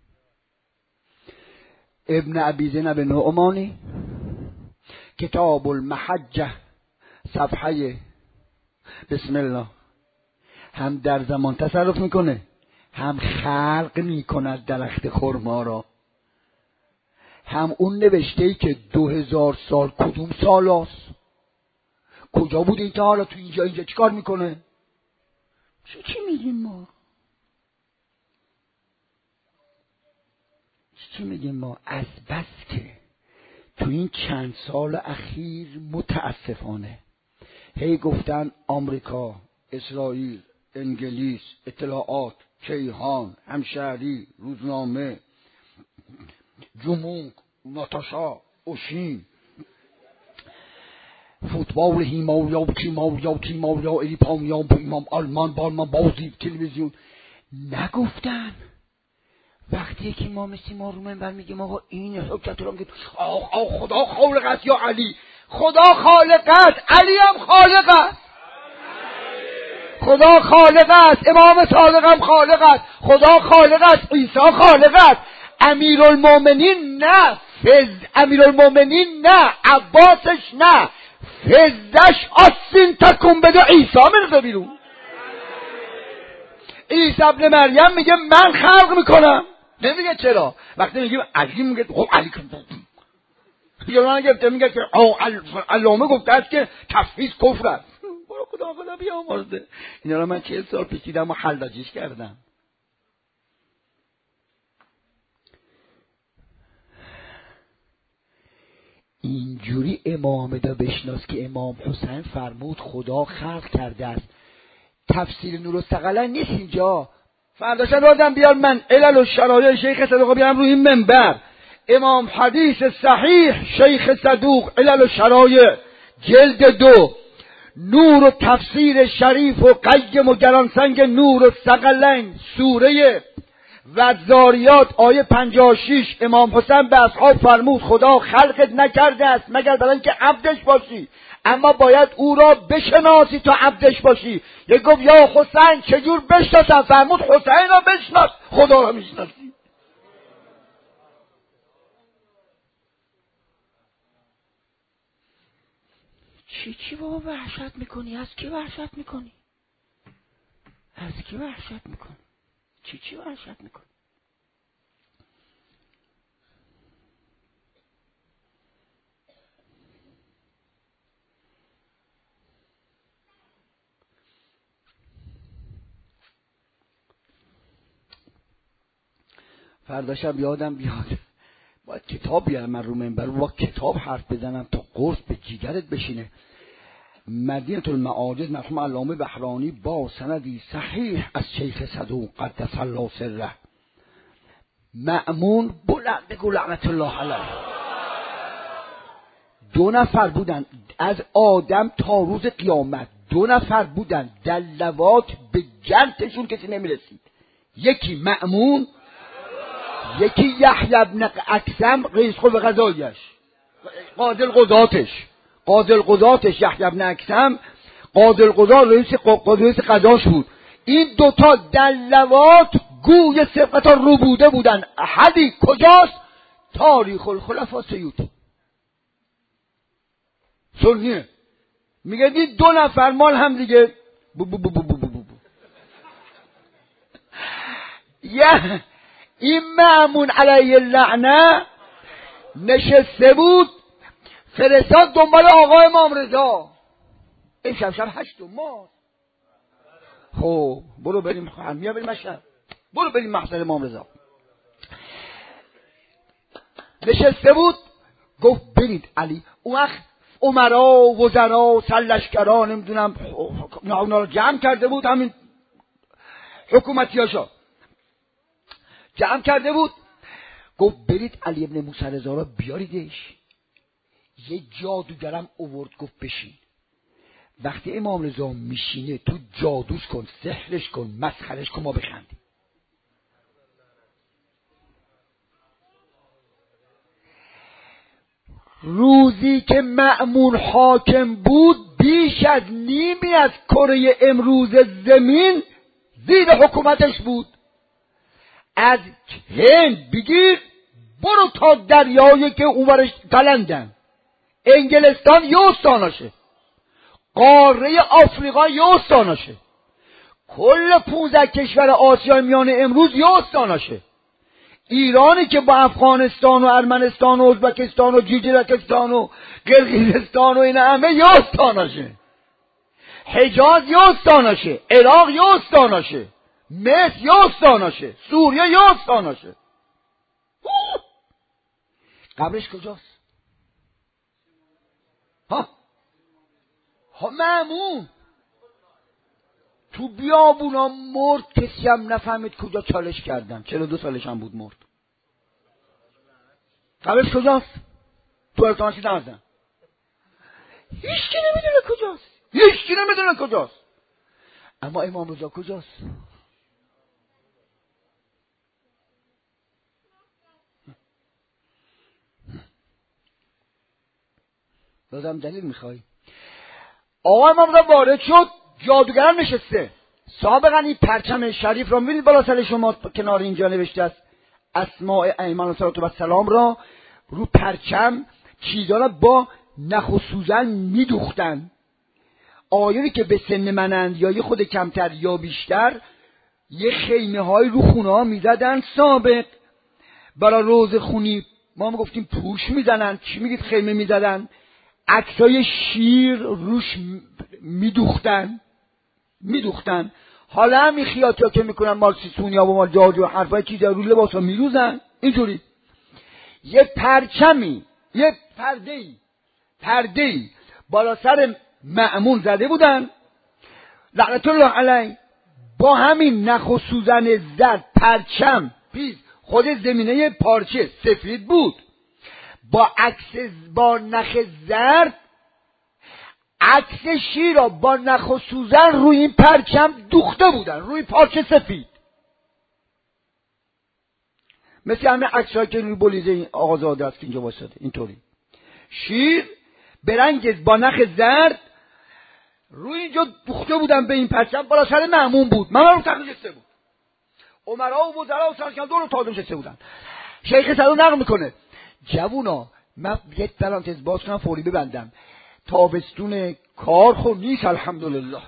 ابن ابی زینب نعمانی، کتاب المحجه، صفحه بسم الله، هم در زمان تصرف میکنه، هم خلق میکنه درخت خرما را، هم اون نوشته ای که 2000 سال کدوم سال هست، کجا بود این تا حالا تو اینجا چیکار میکنه؟ چی میگیم ما؟ چی میگیم ما؟ از بس که تو این چند سال اخیر متاسفانه هی گفتن آمریکا، اسرائیل، انگلیس، اطلاعات، کیهان، همشهری، روزنامه، جمونگ، ناتاشا، اوشین، فوتبال، هیمالیا، کیمالیا، اریپانیا، امام، آلمان، بازی، تلویزیون. نگفتن وقتی که ما مثل ما رو منبر میگیم آقا این حجت رو میگه خدا خالق است یا علی، خدا خالق است، علی هم خالق است، خدا خالق است، امام صادق هم خالق است، خدا خالق است، عیسی خالق است. امیرالمومنین نه، امیرالمومنین نه، عباسش نه، فزدش آسین تکون بده، عیسی میرزه بیرون. عیسی ابن مریم میگه من خلق میکنم، نمیگه چرا. وقتی میگیم علی میگه خب علی که یاران گفته میگه که علامه گفته است که تفویض کفر است. برو خدا بیامرزه. اینا رو من 40 سال پیش دیدم و حلاجیش کردم. اینجوری امامه دا بشناس که امام حسین فرمود خدا خلق کرده است. تفسیر نورالثقلین نیست اینجا. فرداشم دادم بیار من علل و شرایع شیخ صدوق بیارم روی این منبر. امام حدیث صحیح شیخ صدوق علل و شرایع جلد 2 نور و تفسیر شریف و قیم و گرانسنگ نورالثقلین سوره والذاریات آیه 56 امام حسین به اصحاب فرمود خدا خلقت نکرده است مگر برای اینکه عبدش باشی، اما باید او را بشناسی تا عبدش باشی. یک گفت یا حسین چجور بشناسم؟ فرمود حسین را بشناس خدا را میشناسی. چی بابا وحشت میکنی؟ از کی وحشت میکنی؟ از کی وحشت میکنی؟ چی وحشت میکنی؟ فردا شب یادم بیاد باید کتاب بیارم من رو منبر با کتاب حرف بزنم تا قرص به جیگرت بشینه. مدینه المعارض مرحوم علامه بحرانی با سندی صحیح از شیخ صدوق قدس الله سره مأمون بلند بگو لعنت الله علیه 2 نفر بودن از آدم تا روز قیامت 2 نفر بودن در لواط به جلدشون کسی نمیرسید. یکی مأمون یکی یحیی بن اکثم رئیس قوه قضاییش قاضی القضاتش یحیی بن اکثم قاضی القضات رئیس قضاش بود. این 2 تا در لواط گوی سبقتا رو بوده بودن. احدی کجاست؟ تاریخ الخلفاء سیوطی سنیه میگه دید 2 نفر مال هم دیگه این مأمون علیه اللعنه نشسته بود فرستاد دنبال آقا امام رضا. این شب 8 ماه. خب برو بریم همیا بریم مشهد، برو بریم محضر امام رضا. نشسته بود گفت برید علی. اون وقت امرا وزرا سرلشکرا نمیدونم اونا رو جمع کرده بود، همین حکومتیاشا جمع کرده بود. گفت برید علی ابن موسی رضا را بیاریدش. یه جادوگرم اوورد گفت بشین. وقتی امام رضا میشینه تو جادوش کن، سحرش کن، مسخرش کن، ما بخندیم. روزی که مأمون حاکم بود بیش از نیمی از کره امروز زمین زیر حکومتش بود. از هند بگیر برو تا دریایی که اونورش تلندن، انگلستان یه استاناشه، قاره آفریقا یه استاناشه، کل 15 کشور آسیا میانه امروز یه استاناشه. ایرانی که با افغانستان و ارمنستان و ازبکستان و جیجرکستان و قرقیزستان و این همه یه استاناشه. حجاز یه استاناشه، عراق یه استاناشه، مصر یه استاناشه، سوریه یه استاناشه. قبرش کجاست؟ ها مأمون تو بیابونا مرد، کسی هم نفهمید کجا چالش کردن. 42 سالش هم بود مرد. قبرش کجاست؟ تو ارتانشی نازن. هیچ کی نمیدونه کجاست، هیچ کی نمیدونه کجاست. اما امام رضا کجاست؟ بازم دلیل میخوای؟ آقا امام رضا وارد شد، جادوگرم نشسته. سابقا این پرچم شریف را می‌بینید بالا سر شما کنار اینجا نوشته است اسماء ائمه صلوات و سلام را رو پرچم چیزا را با نخ و سوزن میدوختن. آیایی که به سن منند یا یه خود کمتر یا بیشتر یه خیمه های رو خونه ها میزدن. سابق برای روزه خونی ما گفتیم پوش میزنن، چی میگید خیمه میزدن، عکسای شیر روش میدوختن. حالا همین خیاطیا که میکنن مارکسیسونیا و مال جاجو حرفای چیزا رو لباسا میروزن اینجوری. یه پرچمی، یه پرده‌ای بالا سر مأمون زده بودن لعنت الله علیه، با همین نخ و سوزن زرد پرچم پیش خود زمینه پارچه سفید بود، با نخ زرد عکس شیر را با نخ و سوزن روی این پرچم دوخته بودن، روی پارچه سفید، مثل همه عکسایی که روی بلیزه آقازاده است که اینجا واسطه. اینطوری شیر به رنگ با نخ زرد روی اینجا دوخته بودن به این پرچم، بالا سر مأمون بود، مأمون رو تخت نشسته بود، عمرا و وزرا و سرکردار رو تازه نشسته بودن. شیخ صدو نقل میکنه جوونا من یک پرانتز باز کنم فوری ببندم، تابستون کار خوب نیست الحمدلله،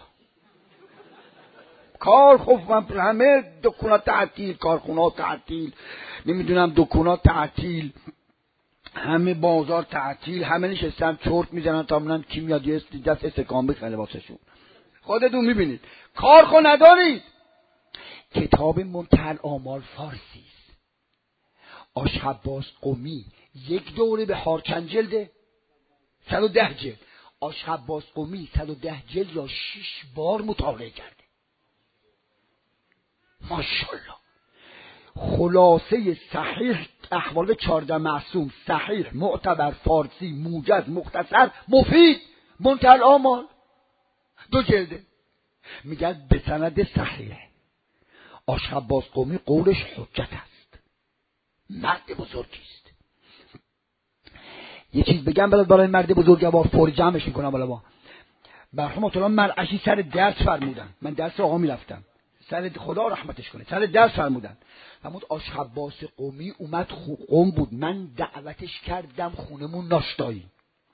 کار خوب، همه دکونات تعطیل، کارخونات تعطیل، نمیدونم دکونات تعطیل، همه بازار تعطیل، همه نشستن چرت میزنن تا منن کی میاد یه دست استکان بخره واسهشون. خودتون میبینید کارخو ندارید. کتاب منتهی الآمال فارسی است. آش عباس قمی یک دوره به چند جلده؟ 110 جلد. آش عباس قمی 110 جلد یا 6 بار مطالعه کرده. ماشاءالله. خلاصه صحیح احوال 14 معصوم، صحیح، معتبر، فارسی، موجز، مختصر، مفید، منتهی الآمال 2 جلده. میگه به سند صحیح. آش عباس قمی قولش حجت است، مرد بزرگی است. یه چیز بگم برای مرد بزرگوار فوری جمعش میکنم. بالا ما مرحوم الله مرعشی سر درس فرمودن، من درس آقا میرفتم، سر خدا رحمتش کنه، سر درس فرمودن. فرمود آش عباس قمی اومد قم بود، من دعوتش کردم خونمون ناشتایی،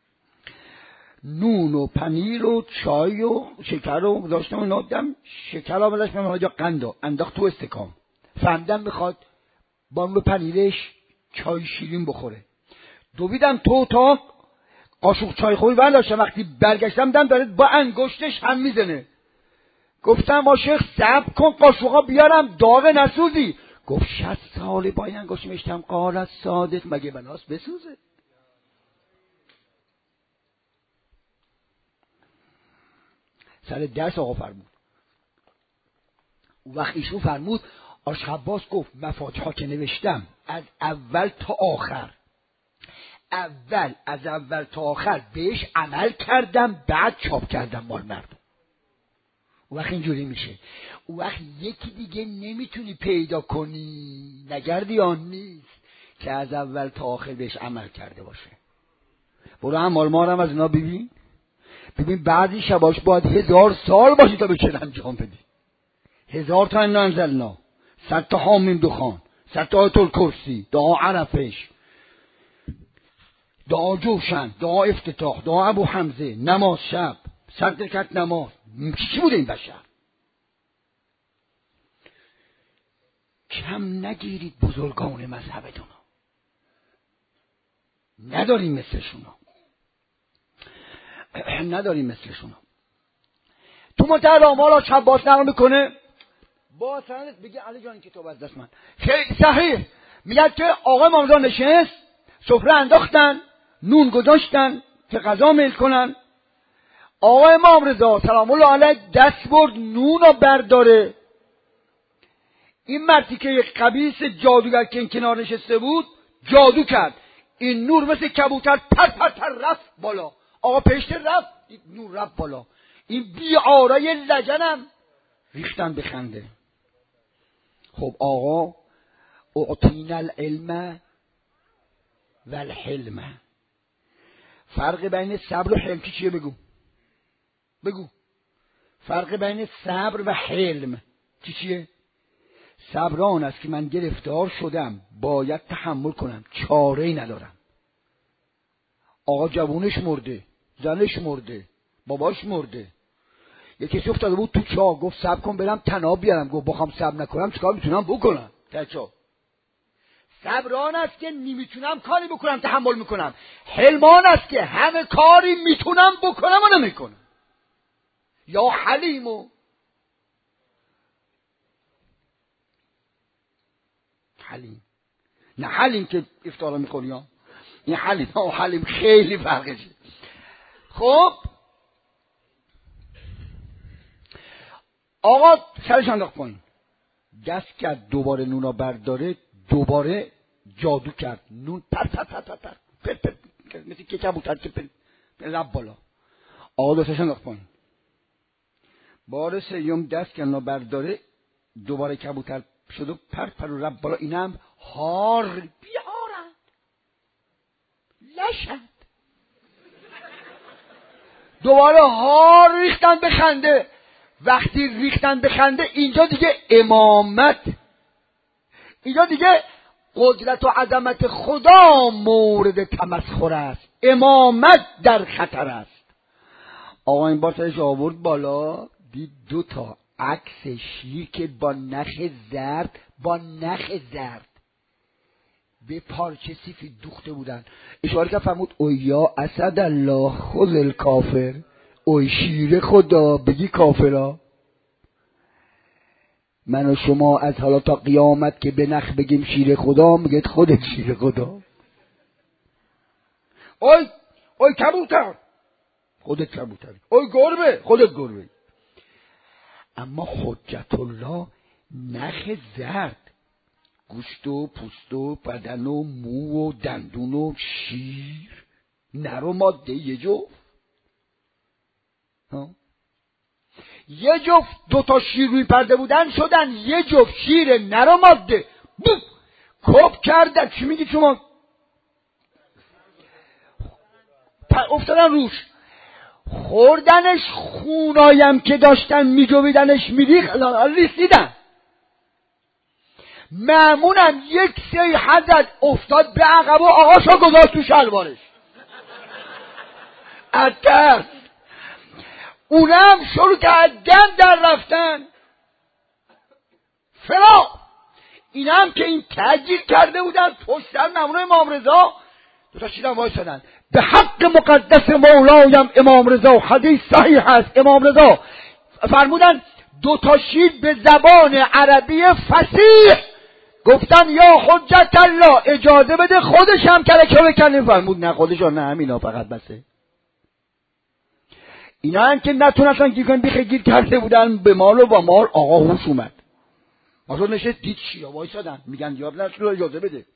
نون و پنیر و چای و شکر رو داشتم و نادم، شکر رو بذاشت من جا قندو انداخت تو استکان، فهمیدم میخواد با نون پنیرش چای شیرین بخوره. دویدم تو اتاق قاشق چای خوری برداشتم، وقتی برگشتم دم داره با انگشتش هم میزنه. گفتم با شیخ صبر کن قاشقا بیارم داغ نسوزی. گفت 60 ساله با این انگشت میشتم. قالت صادق مگه بناس بسوزه؟ سر درس آقا فرمود. وقت ایشون فرمود آش عباس گفت مفاتیح ها که نوشتم از اول تا آخر، از اول تا آخر بهش عمل کردم، بعد چاپ کردم مال مردم. وقت اینجوری میشه. وقت یکی دیگه نمیتونی پیدا کنی، نگردی آن نیست که از اول تا آخر بهش عمل کرده باشه. برو هم ما هم از اینا ببین بعضی شباش باید 1000 سال باشی تا بشه انجام بدی. 1000 تا انا انزلنا، 100 تا حامیم دخان، 100 تا آیت الکرسی، دعا عرفش، دعا جوشن، دعا افتتاح، دعا ابو حمزه، نماز شب، 100 رکعت نماز. چی بوده این بشر؟ کم نگیرید بزرگان مذهبتون، نداریم مثلشون. تو منتهی الآمال آش عباس نقل میکنه با سندت بگه علی جان کتاب از دست من صحیح، میگه که آقا امام رضا نشست، سفره انداختن، نون گذاشتن که غذا میل کنن. آقا امام رضا سلام الله علیه دست برد نون رو برداره. این مردی که یک خبیث جادوگر که این کنار نشسته بود جادو کرد، این نور مثل کبوتر پر رفت بالا. آقا پشت رفت، نور رفت بالا. این بیعارای لجنم ریختن بخنده. خب آقا اعطینا العلم و الحلم. فرق بین صبر و حلم چیه؟ بگو. فرق بین صبر و حلم چیه؟ صبر آن است که من گرفتار شدم باید تحمل کنم، چاره‌ای ندارم. آقا جوونش مرده، زنش مرده، باباش مرده، یکی کسی افتاده بود تو چاه، گفت صبر کن برم طناب بیارم. گفت بخوام صبر نکنم چیکار میتونم بکنم؟ تچا صبران است که نمیتونم کاری بکنم تحمل میکنم. حلمان است که همه کاری میتونم بکنم و نمیکنم. یا حلیمو حلیم، نه حلیم که افطار میخوری ها، این حلیم و حلیم خیلی فرقشه. خب آقا سرش انداخت پایین، دست کرد دوباره نونا برداره، دوباره جادو کرد، نون پر پر پر پر پر پر پر پر مثل که کبوتر که پر لب بالا. آقا دستش انداخت پایین، بار سیوم دست کرد نونا برداره، دوباره کبوتر شد و پر پر و لب بالا. اینم هار بیارند لشد، دوباره هار ریختن بخنده. وقتی ریختن بخنده اینجا دیگه امامت، اینجا دیگه قدرت و عظمت خدا مورد تمسخر است، امامت در خطر است. آقا این بار سرش آورد بالا، دید 2 تا عکس شیر که با نخ زرد به پارچه سفید دوخته بودن. اشاره که فرمود اوی یا اسد الله خذ الکافر، اوی شیر خدا بگی کافرا. من و شما از حالا تا قیامت که به نخ بگیم شیر خدا، میگید خودت شیر خدا. اوی کبوتر، خودت کبوتری. اوی گربه، خودت گربه. اما حجت الله نخ زرد، گوشت و پوست و بدن و مو و دندون و شیر، نر و ماده یه جفت. یه جفت 2 تا شیر روی پرده بودن شدن یه جفت شیر نر و ماده. کپ کردن. چی میگی شما؟ افتادن روش، خوردنش، خونایم که داشتن میجویدنش ریسیدن. مامونم یک سیحه زد افتاد به عقب و آقاشو گذاشت تو شلوارش اترس. اونم شروع کرد گند در رفتن فلا. اینم که این تجیر کرده بودن پشت سر مامون امام رضا 2 تا شیرم وایسادن. به حق مقدس مولایم امام رضا، حدیث صحیح هست، امام رضا فرمودن 2 تا شیر به زبان عربی فصیح گفتن یا حجت الله اجازه بده خودش هم کلکه بکنه. فرمود نه خودش نه همینا فقط بسه. اینا هم که نتونستن گیر کنن بیخه گیر کرده بودن به مال و با مال. آقا هوش اومد، آقا نشست دید شیرا وایسادن میگن یا رسول الله اجازه بده.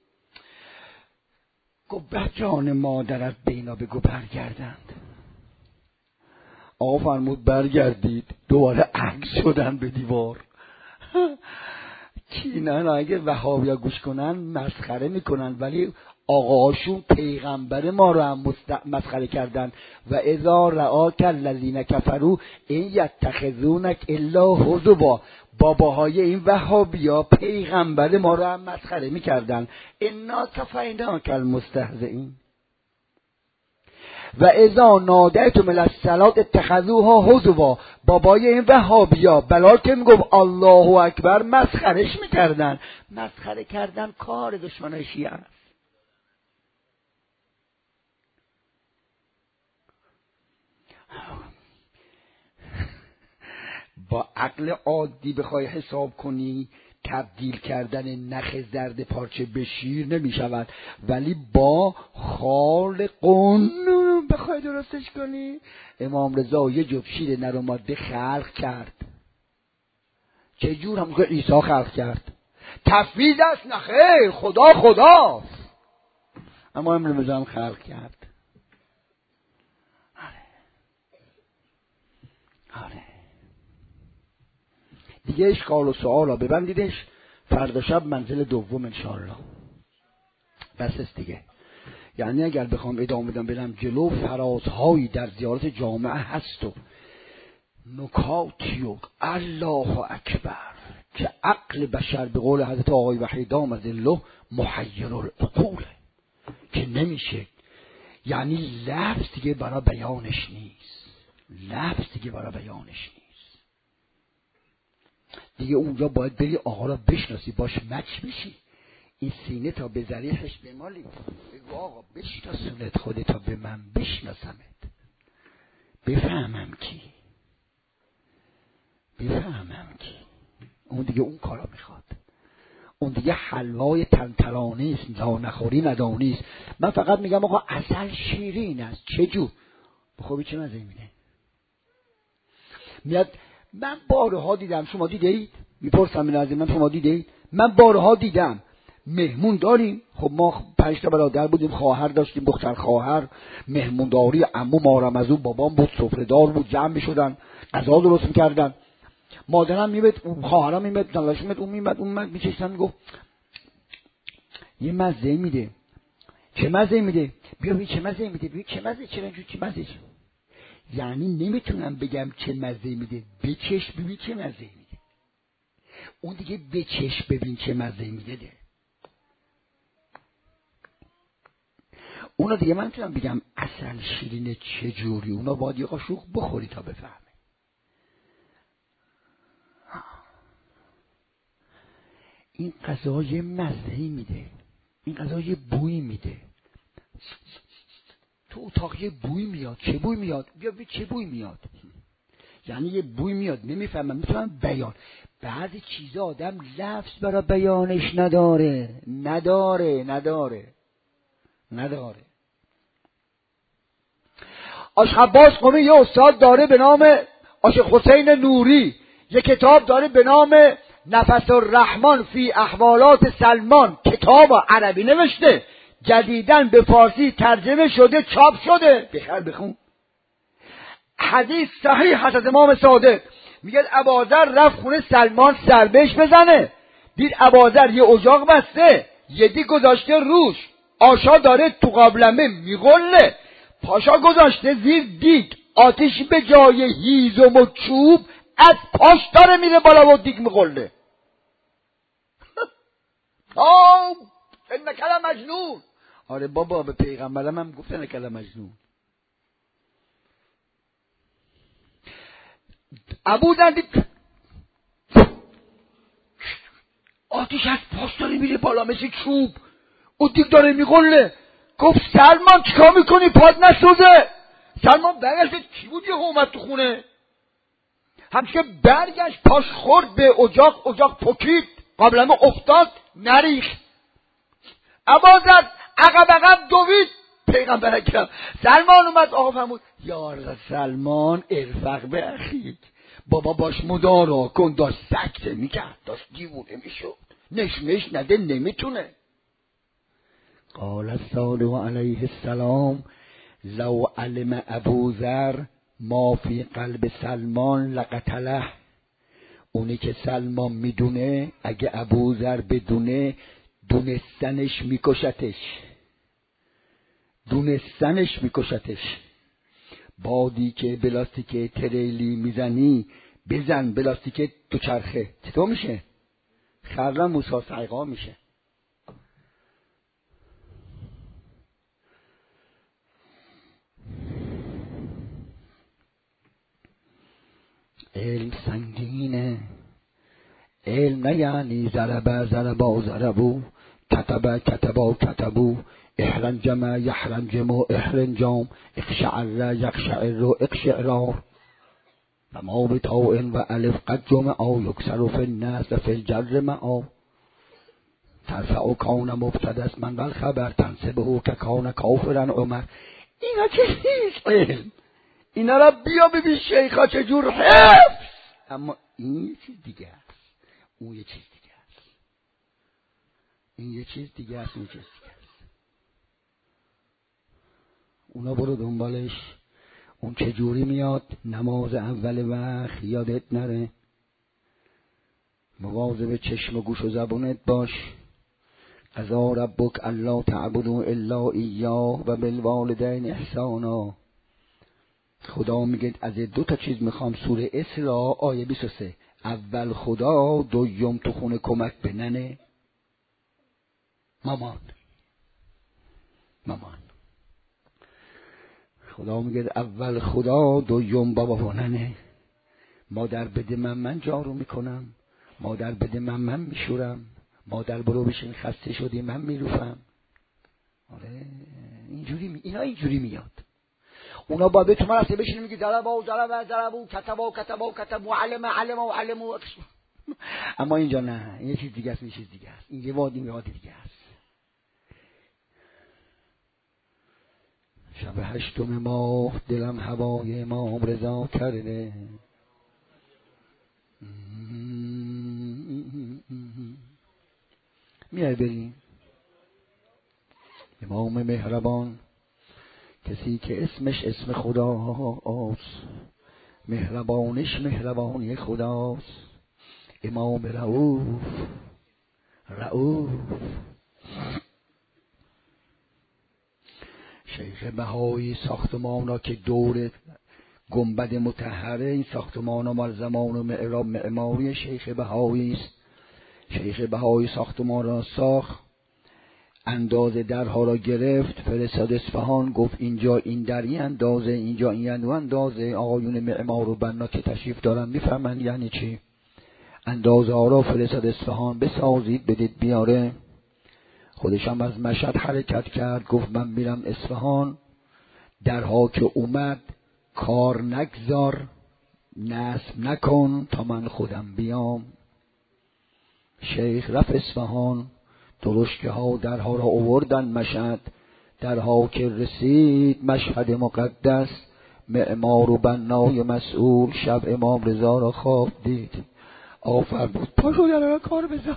گفت به جان مادرت به اینا بگو برگردند. آقا فرمود برگردید، دوباره عکس شدن به دیوار. کی نه اگه وهابیا گوش کنن مسخره میکنن، ولی آقاشون پیغمبر ما رو هم مسخره کردن. و اذا رآک الذین کفروا ان یتخذونک الا هزوا. باباهای این وهابیا پیغمبر ما رو هم مسخره میکردن. انا کفیناک المستهزئین. و اذا نادیتم الی الصلاة اتخذوها هزوا. بابای این وهابیا بلال که میگفت الله اکبر مسخرش میکردن. مسخره کردن کار دشمن شیعه است. با عقل عادی بخوای حساب کنی تبدیل کردن نخ زرد پارچه به شیر نمی شود، ولی با خالقون بخوای درستش کنی. امام رضا یه جفت شیر نر و ماده خلق کرد. چه جور هم که عیسی خلق کرد؟ تفویض است؟ نه خیر، خداست. اما امام رضا هم خلق کرد. آره دیگه اشکال و سوالا ببندیدش، فردا شب منزل دوم انشاءالله. بس است دیگه. یعنی اگر بخوام ادامه بدم برم جلو، فرازهایی در زیارت جامعه هست و نکاتی و الله اکبر که عقل بشر به قول حضرت آقای وحید دام الله محیر العقول که نمیشه. یعنی لفظ دیگه برای بیانش نیست، دیگه اونجا باید بری آقا را بشناسی، باش مچ بشی. این سینه تا به ذریحش بمالی، بگو آقا بشناسونت خودت تا به من بشناسمت، بفهمم کی. اون دیگه اون کارا میخواد. اون دیگه حلوای تنترانی است، تا نخوری ندانی است. من فقط میگم آقا عسل شیرین است، چه جور بخوابی چه مزه میده. میاد من بارها دیدم، شما دیدید؟ میپرسم این از من، شما دیدید؟ من بارها دیدم مهمون داریم، خب ما 5 تا برادر بودیم، خواهر داشتیم، دختر خواهر، مهمونداری عمو مارم از اون بابام بود، سفره دار بود، جمع میشدن غذا درست میکردن. مادرم میمد، خواهرم میمد، دلش میمد، اون میمد میچشتن، میگفت یه مزه میده. چه مزه میده؟ بیا چه مزه میده؟ بیا چه مزه؟ چرا اینجوری چه مزه؟ یعنی نمیتونم بگم چه مزه میده، بچش ببین چه مزه میده. اون دیگه بچش ببین چه مزه میده ده. اونا دیگه من میتونم بگم عسل شیرینه چه جوری، اونا باید یه قاشق بخوری تا بفهمه. این غذا یه مزهی میده، این غذا یه بویی میده. تو اتاق یه بوی میاد، چه بوی میاد؟ بیا چه بوی میاد؟ یعنی یه بوی میاد، نمیفهمم، میتونم بیان. بعضی چیزا آدم لفظ برای بیانش نداره. آشق عباس قمی یه استاد داره به نام آشق حسین نوری، یه کتاب داره به نام نفس الرحمن فی احوالات سلمان، کتاب عربی نوشته، جدیداً به فارسی ترجمه شده، چاپ شده، بخیر بخون. حدیث صحیح هست از امام صادق، میگه ابوذر رفت خونه سلمان سر بهش بزنه، دید ابوذر یه اجاق بسته، یه دیگ گذاشته روش، آشا داره تو قابلمه میغله، پاشا گذاشته زیر دیگ، آتیش به جای هیزم و چوب از پاش داره میره بالا و دیگ میغله. انک لمجنون. آره بابا، به پیغمبرم هم گفتن انک لمجنون. ابوذر دید آتیش از پاش داره میره بالا مثل چوب، او دیگ داره میغله. گفت سلمان چیکار میکنی؟ پاد نسوزه. سلمان برگشت، کی بود یه اومد تو خونه؟ همچه برگشت پاش خورد به اجاق پکید، قابلمه افتاد نریخت. ابوذر عقب دوید. پیغمبر اکرم سلمان اومد، آقا فرمود یا سلمان ارفق به اخیک، بابا باش مدارا کن، داشت سکته میکرد، داشت دیوونه میشد، نشمش نده نمیتونه. قال صالح علیه السلام لو علم ابوذر ما فی قلب سلمان لقتله. اونی که سلمان میدونه، اگه ابوذر بدونه، دونستنش میکشتش. بادی که بلاستیک تریلی میزنی، بزن بلاستیک دوچرخه، چطور میشه؟ خرم موسی سعیقا میشه. علم سنگینه، علم نه یعنی ضربو، کتبو، احرنجم یحرنجم احرنجام، اقشعر یقشعر اقشعرار، و ما بتاء و الف قد جمع او یکسر فی النصب فی الجر معا، ترفع کان مبتدا اسما والخبر تنصبه که کان کافرا عمر. اینا چه نیست علم، اینا را بیا ببین شیخا چجور حفظ. اما این یه چیز دیگه است، اون یه چیز دیگه است، این یه چیز دیگه است، اون چیز دیگه است. اونا برو دنبالش. اون چجوری میاد؟ نماز اول وقت یادت نره، مواظب چشم و گوش و زبونت باش. قضا ربک الا تعبدوا الا ایاه و بالوالدین احسانا. خدا میگه از 2 چیز میخوام، سوره اسراء آیه 23. اول خدا، دوم تو خونه کمک به ننه مامان. خدا میگه اول خدا، دوم بابا و ننه. مادر بده من جارو میکنم، مادر بده من میشورم، مادر برو بشین خسته شدی من میروفم. آره اینا اینجوری میاد. اونا با به تو مرسته بشین میگی ضربوا کتبوا علموا. اما اینجا نه، این یه چیز دیگه است، این چیز دیگه است، این یه وادی دیگه است. شب 8 ماه دلم هوای امام رضا کرده، میای بریم. امام مهربان کسی که اسمش اسم خداست، مهربانش مهربانی خداست. امام رؤوف شیخ بهایی ساختمانا که دور گنبد مطهره، این ساختمانا مال زمان و معماری شیخ بهایی است. شیخ بهایی ساختمان را ساخت، اندازه درها را گرفت، فرستاد اصفهان، گفت اینجا این در این اندازه، اینجا این اندازه. آقایون معمار و بنا که تشریف دارن میفهمن یعنی چی. اندازه ها را فرستاد اصفهان، بسازید بدید بیاره. خودش هم از مشهد حرکت کرد، گفت من میرم اصفهان، درها که اومد کار نگذار، نصب نکن تا من خودم بیام. شیخ رفت اصفهان، درشکه ها درها را آوردن مشهد. درها که رسید مشهد مقدس، معمار و بنای مسئول شب امام رضا را خواب دید. آفر بود پاشو در را کار بذار.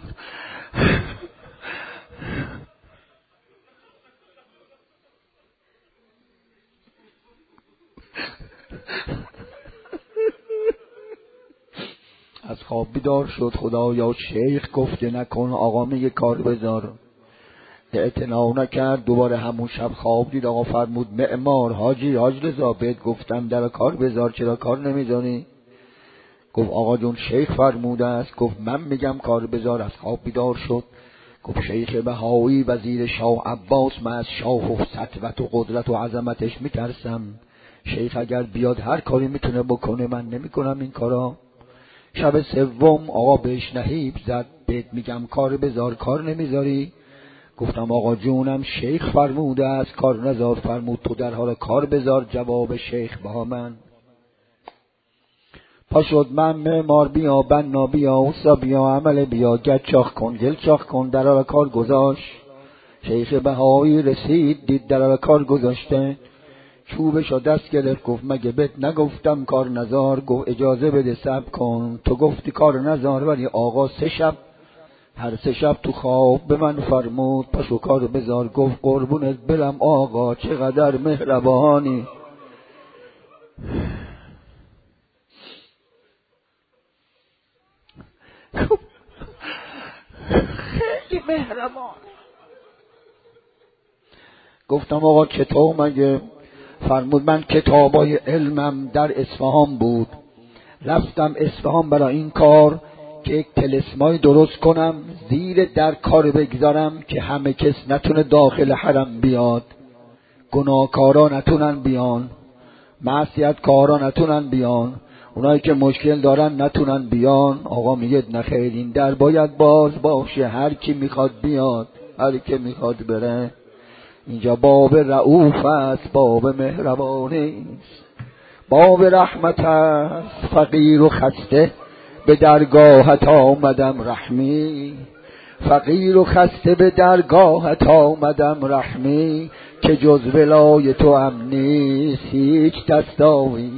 از خواب بیدار شد، خدایا شیخ گفته نکن، آقا میگه کار بذار. اعتنا نکرد، دوباره همون شب خواب دید. آقا فرمود معمار حاجی رضا بهت گفتم در کار بذار، چرا کار نمیذاری؟ گفت آقا جون شیخ فرموده است. گفت من میگم کار بذار. از خواب بیدار شد، گفت شیخ بهایی وزیر شاه عباس، من از شاه و سطوت و قدرت و عظمتش میترسم. شیخ اگر بیاد هر کاری میتونه بکنه، من نمیکنم این کارا. شب سوم آقا بهش نهیب زد، بهت میگم کار بذار کار نمیذاری. گفتم آقا جونم شیخ فرموده است کار نذار. فرمود تو در حال کار بذار. جواب شیخ با من پا شد، من معمار بیا، بنا بیا، اوسا بیا، عمل بیا، گچ چاخ کن، گل چاخ کن. در حال کار گذاشت. شیخ بهایی رسید، دید در حال کار گذاشته، چوبش را دست گرفت، گفت مگه بهت نگفتم کار نذار؟ گفت اجازه بده صبر کن، تو گفتی کار نذار، ولی آقا هر 3 شب تو خواب به من فرمود پاشو کار بذار. گفت قربونت برم آقا چقدر مهربانی. خیلی مهربان. گفتم آقا چطور مگه؟ فرمود من کتابای علمم در اصفهان بود، رفتم اصفهان برای این کار که یک طلسمای درست کنم، زیر در کار بگذارم که همه کس نتونه داخل حرم بیاد، گناهکارا نتونن بیان، معصیت کارا نتونن بیان، اونایی که مشکل دارن نتونن بیان. آقا میگه نخیر، این در باید باز باشه، هر کی میخواد بیاد، هر کی میخواد بره. اینجا باب رؤوف است، باب مهربانی است، باب رحمت است. فقیر و خسته به درگاهت آمدم رحمی، فقیر و خسته به درگاهت آمدم رحمی، که جز ولای تو هم نیست هیچ دستاویز.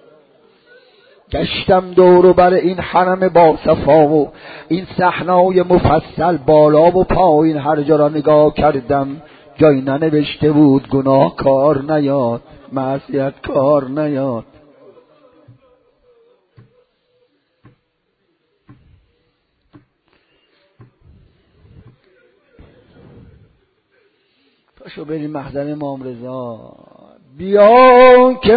گشتم دور و بر این حرم با صفا و این صحنای مفصل بالا و پایین، هر جا را نگاه کردم جای ننوشته بود گناه کار نیاد، معصیت کار نیاد. پاشو بریم محضر امام رضا. بیا که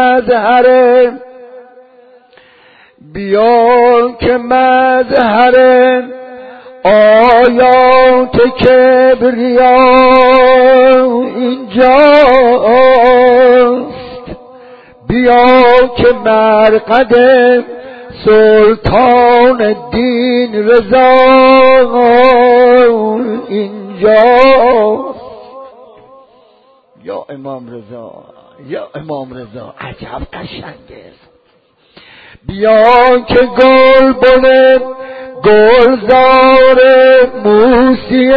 مظهر آیات کبریا اینجاست. بیا که مرقد سلطان الدین رضا اینجاست. یا امام رضا، یا امام رضا، عجب قشنگه. بیا که گل بنه گلزار موسی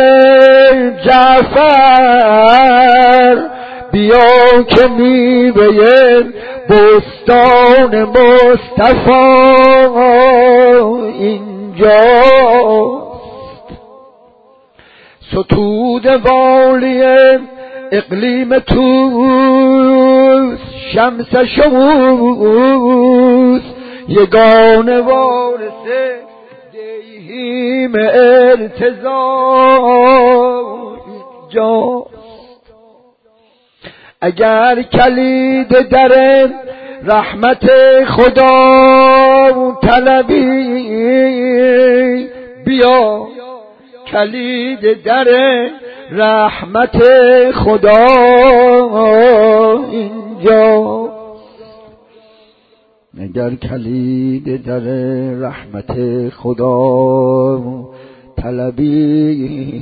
جعفر، بیا که میوه بستان مصطفی اینجاست. ستود والی اقلیم توس شمس شموس، یگانه وارث دیهیم ارتضا اینجاست. اگر کلید در رحمت خدا طلبی، بیا کلید در رحمت خدا اینجا. اگر کلید در رحمت خدا طلبی،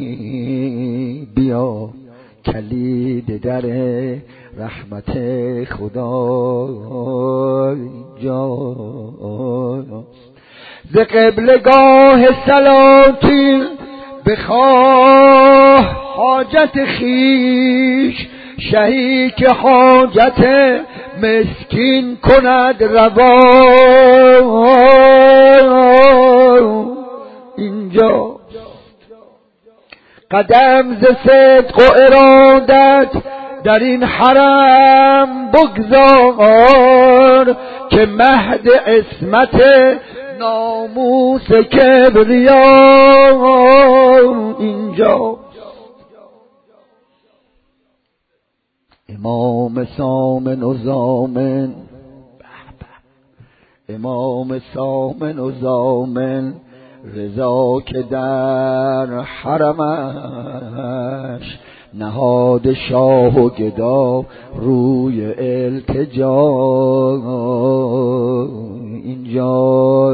بیا کلید در رحمت خدا اینجا. ز قبلگاه سلاطین بخواه حاجت خیش، شهی که حاجت مسکین کند روا اینجا. قدم ز صدق و ارادت در این حرم بگذار، که مهد عصمت ناموس کبریا اینجا. امام سامن و زامن، امام سامن و زامن رضا که در حرمش نهاد شاه و گدا روی التجا اینجا.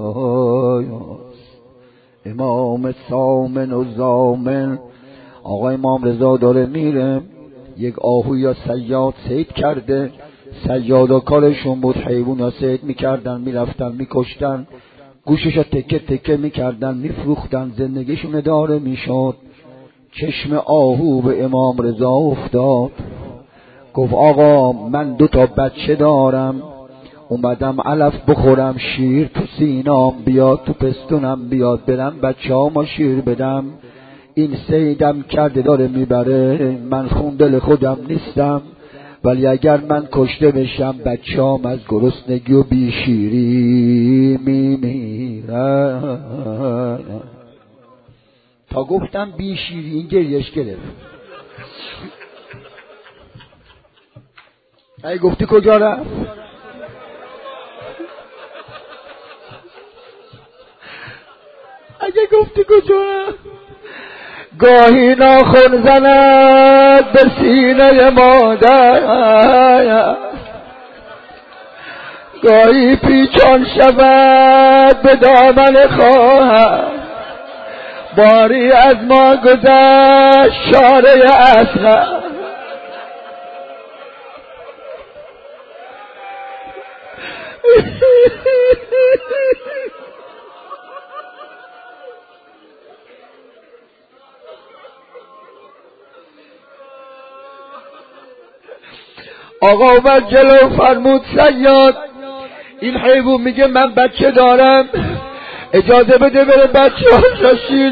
امام سامن و زامن. آقا امام رضا داره میره، یک آهوی یا صیاد صید کرده. صیادا کارشون بود حیوونا صید میکردن، میرفتن میکشتن، گوشش تکه تکه میکردن، میفروختن، زندگیشون اداره میشد. چشم آهو به امام رضا افتاد، گفت آقا من 2 بچه دارم، اومدم علف بخورم، شیر تو سینام بیاد، تو پستونم بیاد، برم بچه ها ما شیر بدم. این صیدم کرده داره میبره، من خون دل خودم نیستم، ولی اگر من کشته بشم بچه هم از گرسنگی و بیشیری میمیرن. تا گفتم بیشیری این گریش گرفت. ای گفتی کجا رفت؟ اگه گفتی کجا رفت؟ گاهی ناخن زند به سینه مادر، گاهی پیچان شود به دامن خواهر، باری از ما گذشت شاره اصغر. آقا اومد جلو فرمود صیاد این حیوان میگه من بچه دارم، اجازه بده بره بچه ها شیر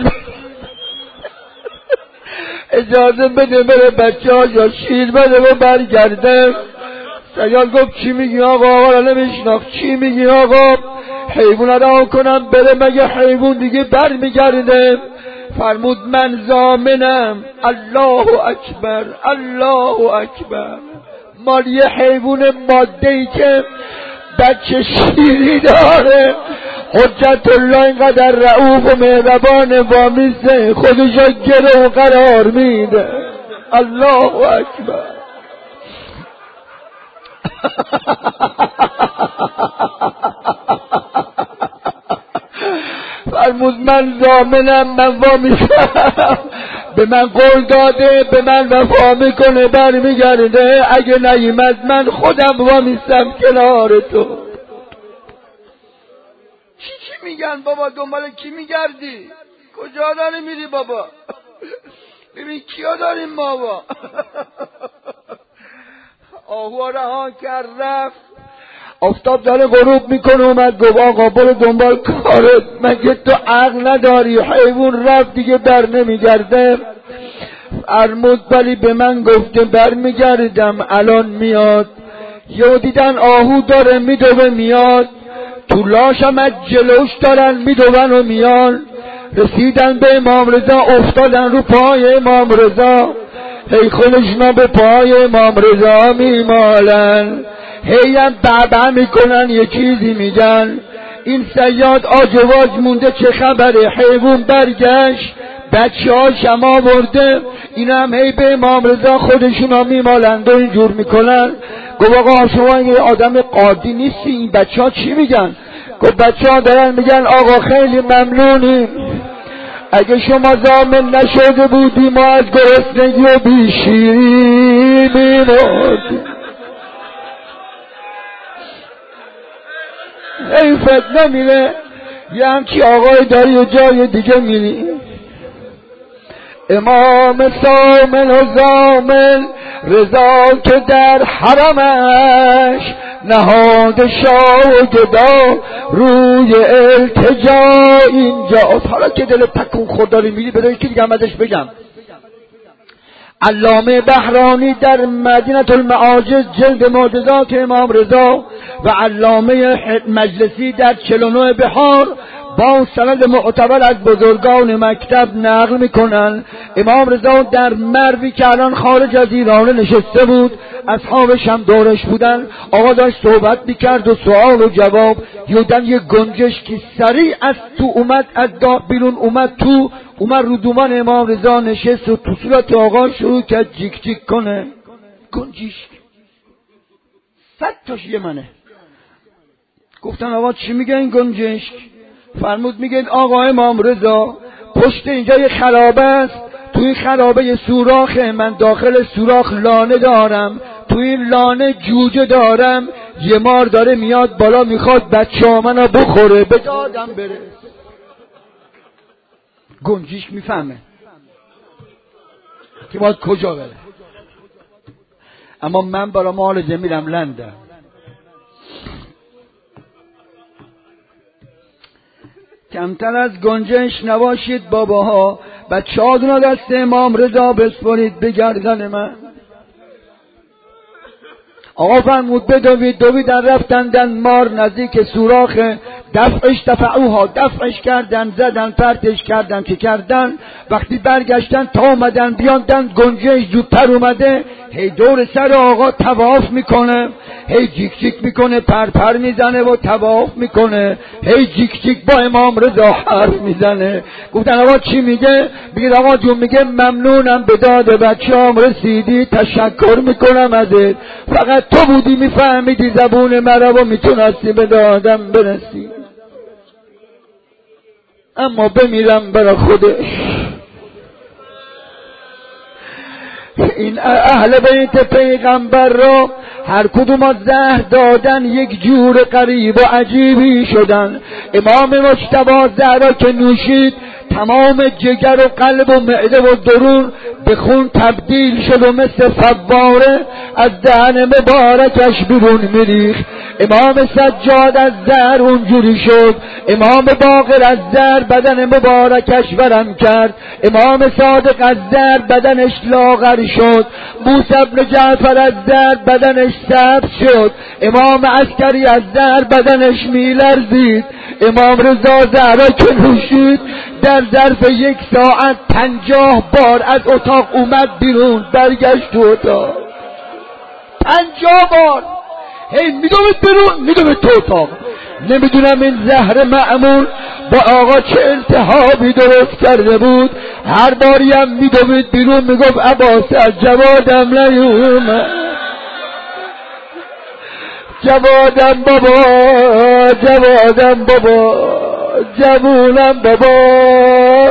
اجازه بده بره بچه ها شیر بده و برگرده. صیاد گفت چی میگی آقا؟ آقا نمیشناخت. چی میگی آقا؟ حیوان رها کنم بره مگه حیوان دیگه برمیگرده؟ فرمود من ضامنم. الله اکبر الله اکبر. مال یه حیوان ماده‌ای که بچه شیری داره، حجت الله اینقدر رؤوف و مهربان وامیسته خودشو گرو قرار میده. الله اکبر. فرمود من ضامنم، من وامیستم، به من قول داده به من وفا میکنه برمیگرده، اگه نیامد من خودم وامیستم کنار تو. چی میگن بابا؟ دنبال کی میگردی؟ کجا داری میری بابا؟ ببین کیا داریم بابا. آهو رها کرد رفت، آفتاب داره غروب میکنه، اومد گفت آقا برو دنبال کارت، مگه تو عقل نداری؟ حیوان رفت دیگه بر نمیگرده. فرمود ولی به من گفته بر میگردم الان میاد. یه دیدن آهو داره میدوه میاد، تو لاشم از جلوش دارن میدون و میان. رسیدن به امام رضا، افتادن رو پای امام رضا، هی خودشنا به پای امام رضا میمالن، هی هم بعبع میکنن یه چیزی میگن. این صیاد آجواج مونده چه خبره؟ حیوان برگشت، بچه ها شما برده، این هم هی به امام رضا خودشونا میمالند و اینجور میکنن. گفت آقا شما یه آدم قاضی نیستی، این بچه ها چی میگن؟ گفت بچه ها دارن میگن آقا خیلی ممنونیم، اگه شما ضامن نشده بودی ما از گرسنگی و بیشیری میمردیم. حیفت نمیره یه همچی آقای داری یه جای دیگه میری. امام سامن و زامن رضا که در حرمش، نهاد شاه و گدا روی التجا اینجاست. حالا که دل تکون خود داری میری بداری که دیگه هم ازش بگم. علامه بهرانی در مدینه المعاجز جلد معجزات امام رضا و علامه مجلسی در 49 بحار با سند معتبر از بزرگان مکتب نقل میکنن امام رضا در مروی که الان خارج از ایران نشسته بود، اصحابش هم دورش بودن، آقا داشت صحبت میکرد و سوال و جواب. یودن یه گنجش که سریع از تو اومد، از بیرون اومد تو، اومد رو دومان امام رضا نشست و تو صورت آقا شروع کرد جیک جیک کنه. گنجیش 100 تاش یه منه. گفتن آقا چی میگه این گنجش؟ فرمود میگه آقا امام رضا پشت اینجا یه خرابه است، تو این خرابه یه سوراخه، من داخل سوراخ لانه دارم، تو این لانه جوجه دارم، یه مار داره میاد بالا میخواد بچه منو بخوره، به دادم بره. گنجیش میفهمه که باید کجا بره، اما من برای معالجه میرم لندن. کمتر از گنجش نباشید باباها، بچه ها دونه دست امام رضا بسپارید به گردن من. آقا فرمود بدوید، دویدن رفتندن مار نزدیک سوراخ، دفعش کردن، زدن پرتش کردن که کردن. وقتی برگشتن تا اومدن بیاندن گنجش زودتر اومده، هی دور سر آقا طواف میکنه، هی جیک جیک میکنه، پر میزنه و طواف میکنه، هی جیک جیک با امام رضا حرف میزنه. گفتن آقا چی میگه؟ بگید آقا جون میگه ممنونم به داد بچه‌ام رسیدی، تشکر میکنم ازت، فقط تو بودی میفهمیدی زبون مرا و میتونستی به دادم برسی، اما بمیرم برای خودش. این اهل بیت پیغمبر را هر کدوم از زهر دادن یک جور غریب و عجیبی شدن. امام مجتبی زهرا که نوشید تمام جگر و قلب و معده و درون به خون تبدیل شد و مثل فواره از دهن مبارکش بیرون میریخت. امام سجاد از زهر اونجوری شد، امام باقر از زهر بدن مبارکش ورم کرد، امام صادق از زهر بدنش لاغر شد، موسی بن جعفر از زهر بدنش سبز شد، امام عسکری از زهر بدنش میلرزید. امام رضا زهرا که نوشید در ظرف 1 ساعت 50 بار از اتاق اومد بیرون، برگشت تو اتاق 50 بار، هی میدوید بیرون میدوید تو اتاق. نمیدونم این زهر معمول با آقا چه التهابی درست کرده بود، هر باری هم میدوید بیرون میگفت عباس از جوادم نیومد، جوادم بابا، جوادم بابا. جوونم بابا.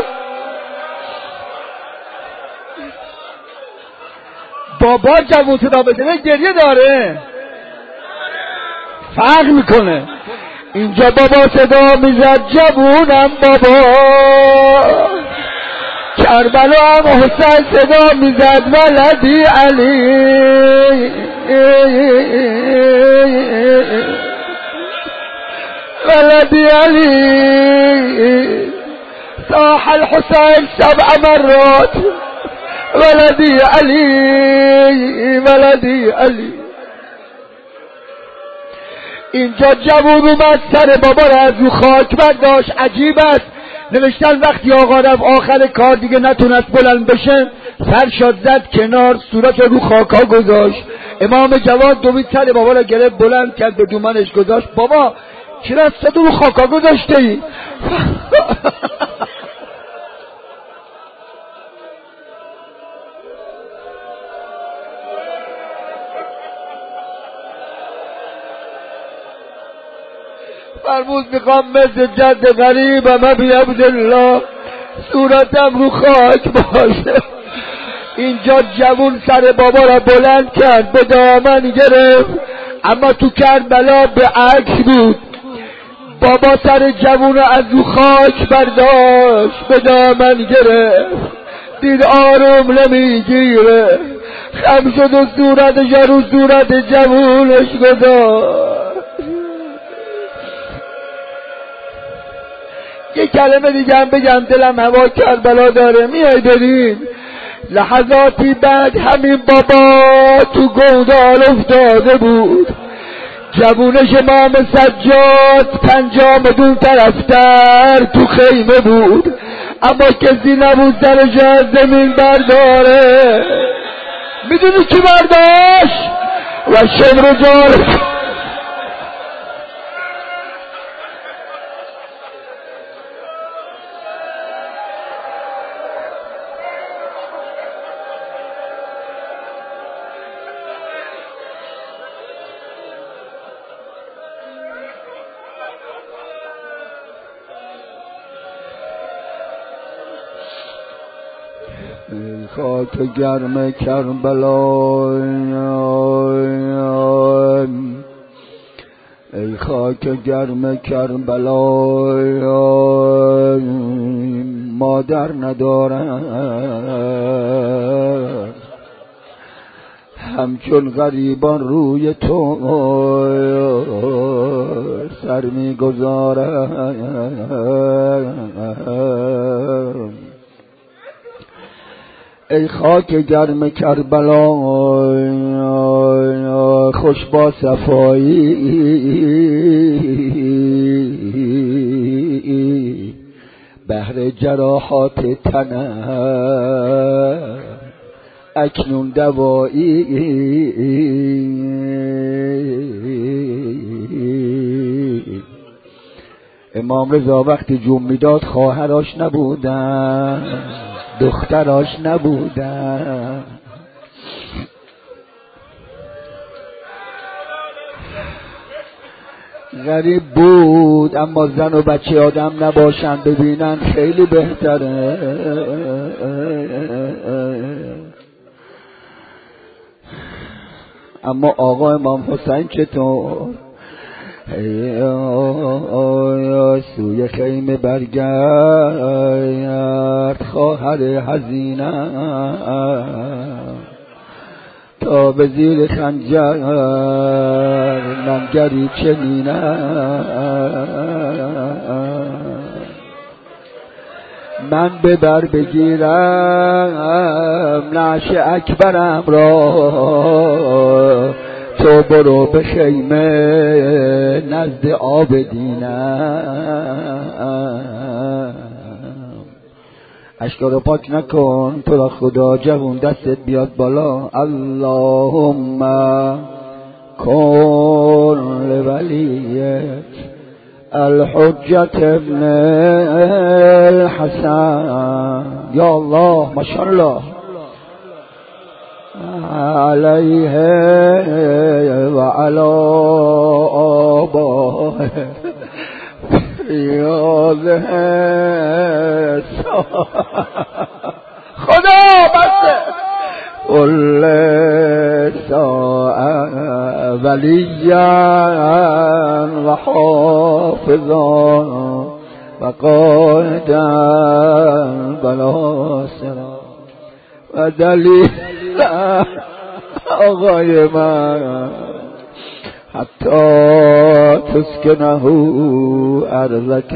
بابا جوون صدا بزنه گریه داره، فرق میکنه. اینجا بابا صدا میزد جوونم بابا، کربلا هم حسین صدا میزد ولدی علی. ولدی علی صاح الحسين 7 مرات ولدی علی ولدی علی. اینجا جوون اومد سر بابا را از رو خاک برداشت. عجیب است، نوشتن وقتی آقا رفت آخر کار دیگه نتونست بلند بشه، سر شاد زد کنار، صورت رو خاکا گذاشت. امام جواد دوید سر بابا را گرفت بلند کرد به دومنش گذاشت. بابا چرا صد رو خاکا گذاشته ای؟ فرمود میخوام مثل جد غریبم ابی عبدالله صورتم رو خاک باشه. اینجا جوون سر بابا را بلند کرد، به دامن گرفت، اما تو کربلا به عکس بود. بابا سر جوون از رو خاک برداشت، به دامن گرفت، دید آروم نمیگیره، خم شد و صورتش رو صورت جوونش گذاشت. یه کلمه دیگه هم بگم، دلم هوا کربلا داره، میای بریم. لحظاتی بعد همین بابا تو گودال افتاده بود، جوونش امام سجاد 50 دون طرفتر تو خیمه بود، اما کسی نبود سرش از زمین برداره. میدونی کی برداشت؟ و شمر جار. خاک گرم کربلا، ای خاک گرم کربلا، مادر ندارم همچون غریبان روی تو سر میگذارم. ای خاک گرم کربلا، خوش با صفایی بهر جراحات تنم اکنون دوایی. امام رضا وقتی جون میداد خواهرش نبودن، دختراش نبودن. غریب بود، اما زن و بچه آدم نباشن ببینن خیلی بهتره. اما آقا امام حسین چطور؟ سوی خیمه برگرد خواهر حزینم، تا به زیر خنجر ننگری چنینم. من ببر بگیرم نعش اکبرم را، تو برو به خیمه نزد عابدینم. اشکا رو پاک نکن تو را خدا، جوون دستت بیاد بالا. اللهم کن لولیت الحجت ابن الحسن، یا الله ماشاءالله علیه و علی آبائه یاده خدا بسته کل ساعه ولیا و حافظا و قائدا بلا سرا و دلیل آقای من حتی تسکنه ارضک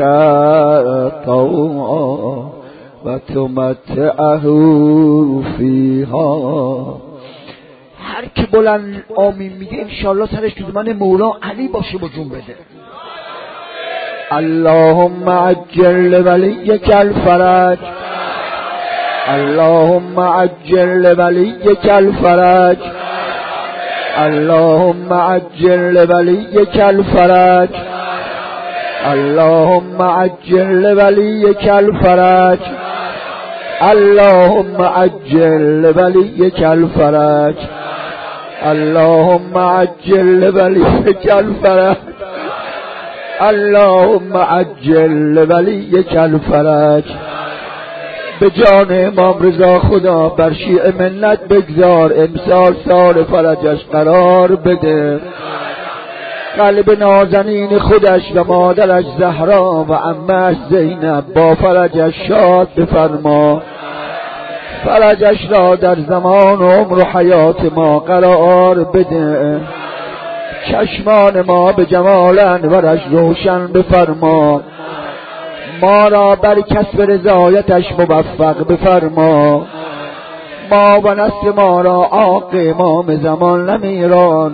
طوعا و تمتعه فیها. هر که بلند آمین میگه انشالله سرش تو زمان مولا علی باشه و جون بده. اللهم عجل لولیک الفرج، اللهم عجل لولیک الفرج، اللهم عجل لولیک الفرج، اللهم عجل لولیک الفرج، اللهم عجل لولیک الفرج، اللهم عجل لولیک الفرج، اللهم عجل لولیک الفرج. به جان امام رضا خدا بر شیع ملت بگذار امسال سال فرجش قرار بده. قلب نازنین خودش و مادرش زهرا و عمه‌اش زینب با فرجش شاد بفرما. فرجش را در زمان و عمر و حیات ما قرار بده. چشمان ما به جمال انورش روشن بفرما. ما را بر کسب رضایتش موفق بفرما. ما و نسل ما را عاق امام زمان نمیران.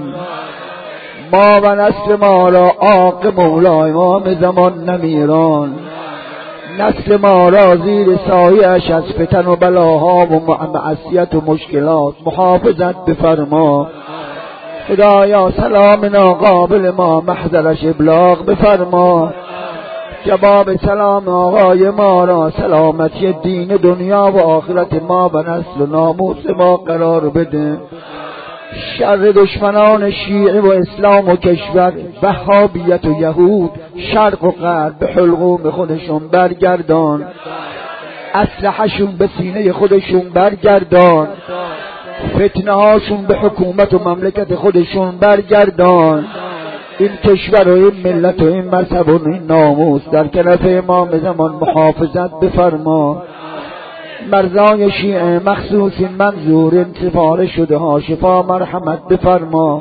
ما و نسل ما را عاق مولا امام زمان نمیران. نسل ما را زیر سایه‌اش از فتن و بلاها و معصیت و مشکلات محافظت بفرما. خدایا سلام ناقابل ما محضرش ابلاغ بفرما. جواب سلام آقای ما را سلامتی دین دنیا و آخرت ما و نسل و ناموس ما قرار بده. شر دشمنان شیعه و اسلام و کشور، وهابیت و یهود، شرق و غرب به حلقوم خودشون برگردان. اسلحه‌شون به سینه خودشون برگردان. فتنه هاشون به حکومت و مملکت خودشون برگردان. این کشور و این ملت و این مذهب و این ناموس در کنف امام زمان محافظت بفرما. مرزای شیعه مخصوص این منظور انتفاع شده ها شفا مرحمت بفرما.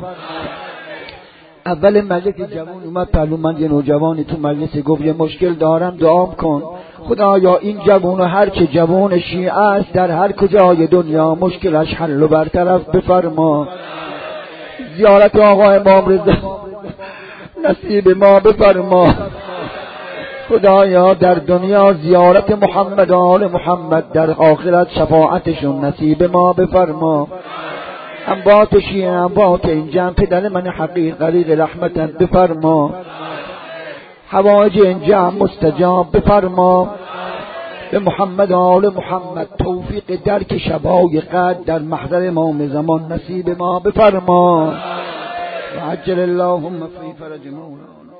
اول مجلس جوان اومد پهلو، من یه نوجوانی تو مجلس گفت یه مشکل دارم دعا کن. خدایا این جوان و هر که جوان شیعه است در هر کجای دنیا مشکلش حل و برطرف بفرما. زیارت آقا امام رضا نصیب ما بفرما. خدایا در دنیا زیارت محمد و آل محمد، در آخرت شفاعتشون نصیب ما بفرما. انبات شیعه انبات این جمع پدر من حقیر غریق رحمتت بفرما. حوائج این جمع مستجاب بفرما. به محمد و آل محمد توفیق درک شبای قدر در محضر امام زمان نصیب ما بفرما. و عجل اللهم فی فرج مولانا.